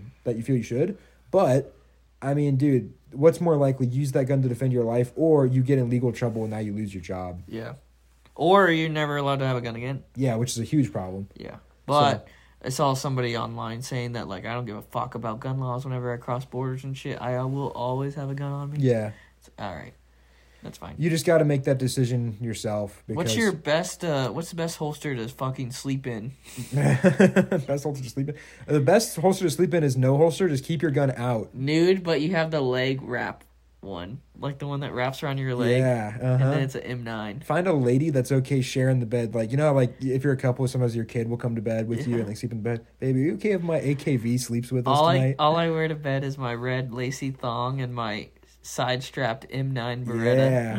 But, I mean, dude, what's more likely? Use that gun to defend your life, or you get in legal trouble and now you lose your job. Yeah. Or you're never allowed to have a gun again. Yeah, which is a huge problem. Yeah. But I saw somebody online saying that, like, I don't give a fuck about gun laws whenever I cross borders and shit. I will always have a gun on me. Yeah. All right. That's fine. You just got to make that decision yourself. What's your best, what's the best holster to fucking sleep in? Best holster to sleep in? The best holster to sleep in is no holster. Just keep your gun out. Nude, but you have the leg wrap one. Like the one that wraps around your leg. Yeah. And then it's an M9. Find a lady that's okay sharing the bed. Like, you know, like if you're a couple, sometimes your kid will come to bed with you and like sleep in bed. Baby, are you okay if my AKV sleeps with us tonight? All I wear to bed is my red lacy thong and my side-strapped M9 Beretta.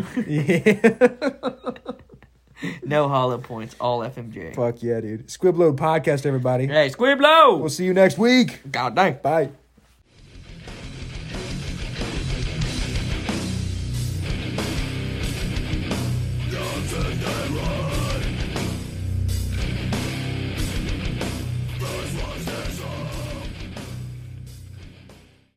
Yeah. No hollow points, all FMJ. Fuck yeah, dude. Squibload podcast, everybody. Hey, Squibload! We'll see you next week. God dang. Bye.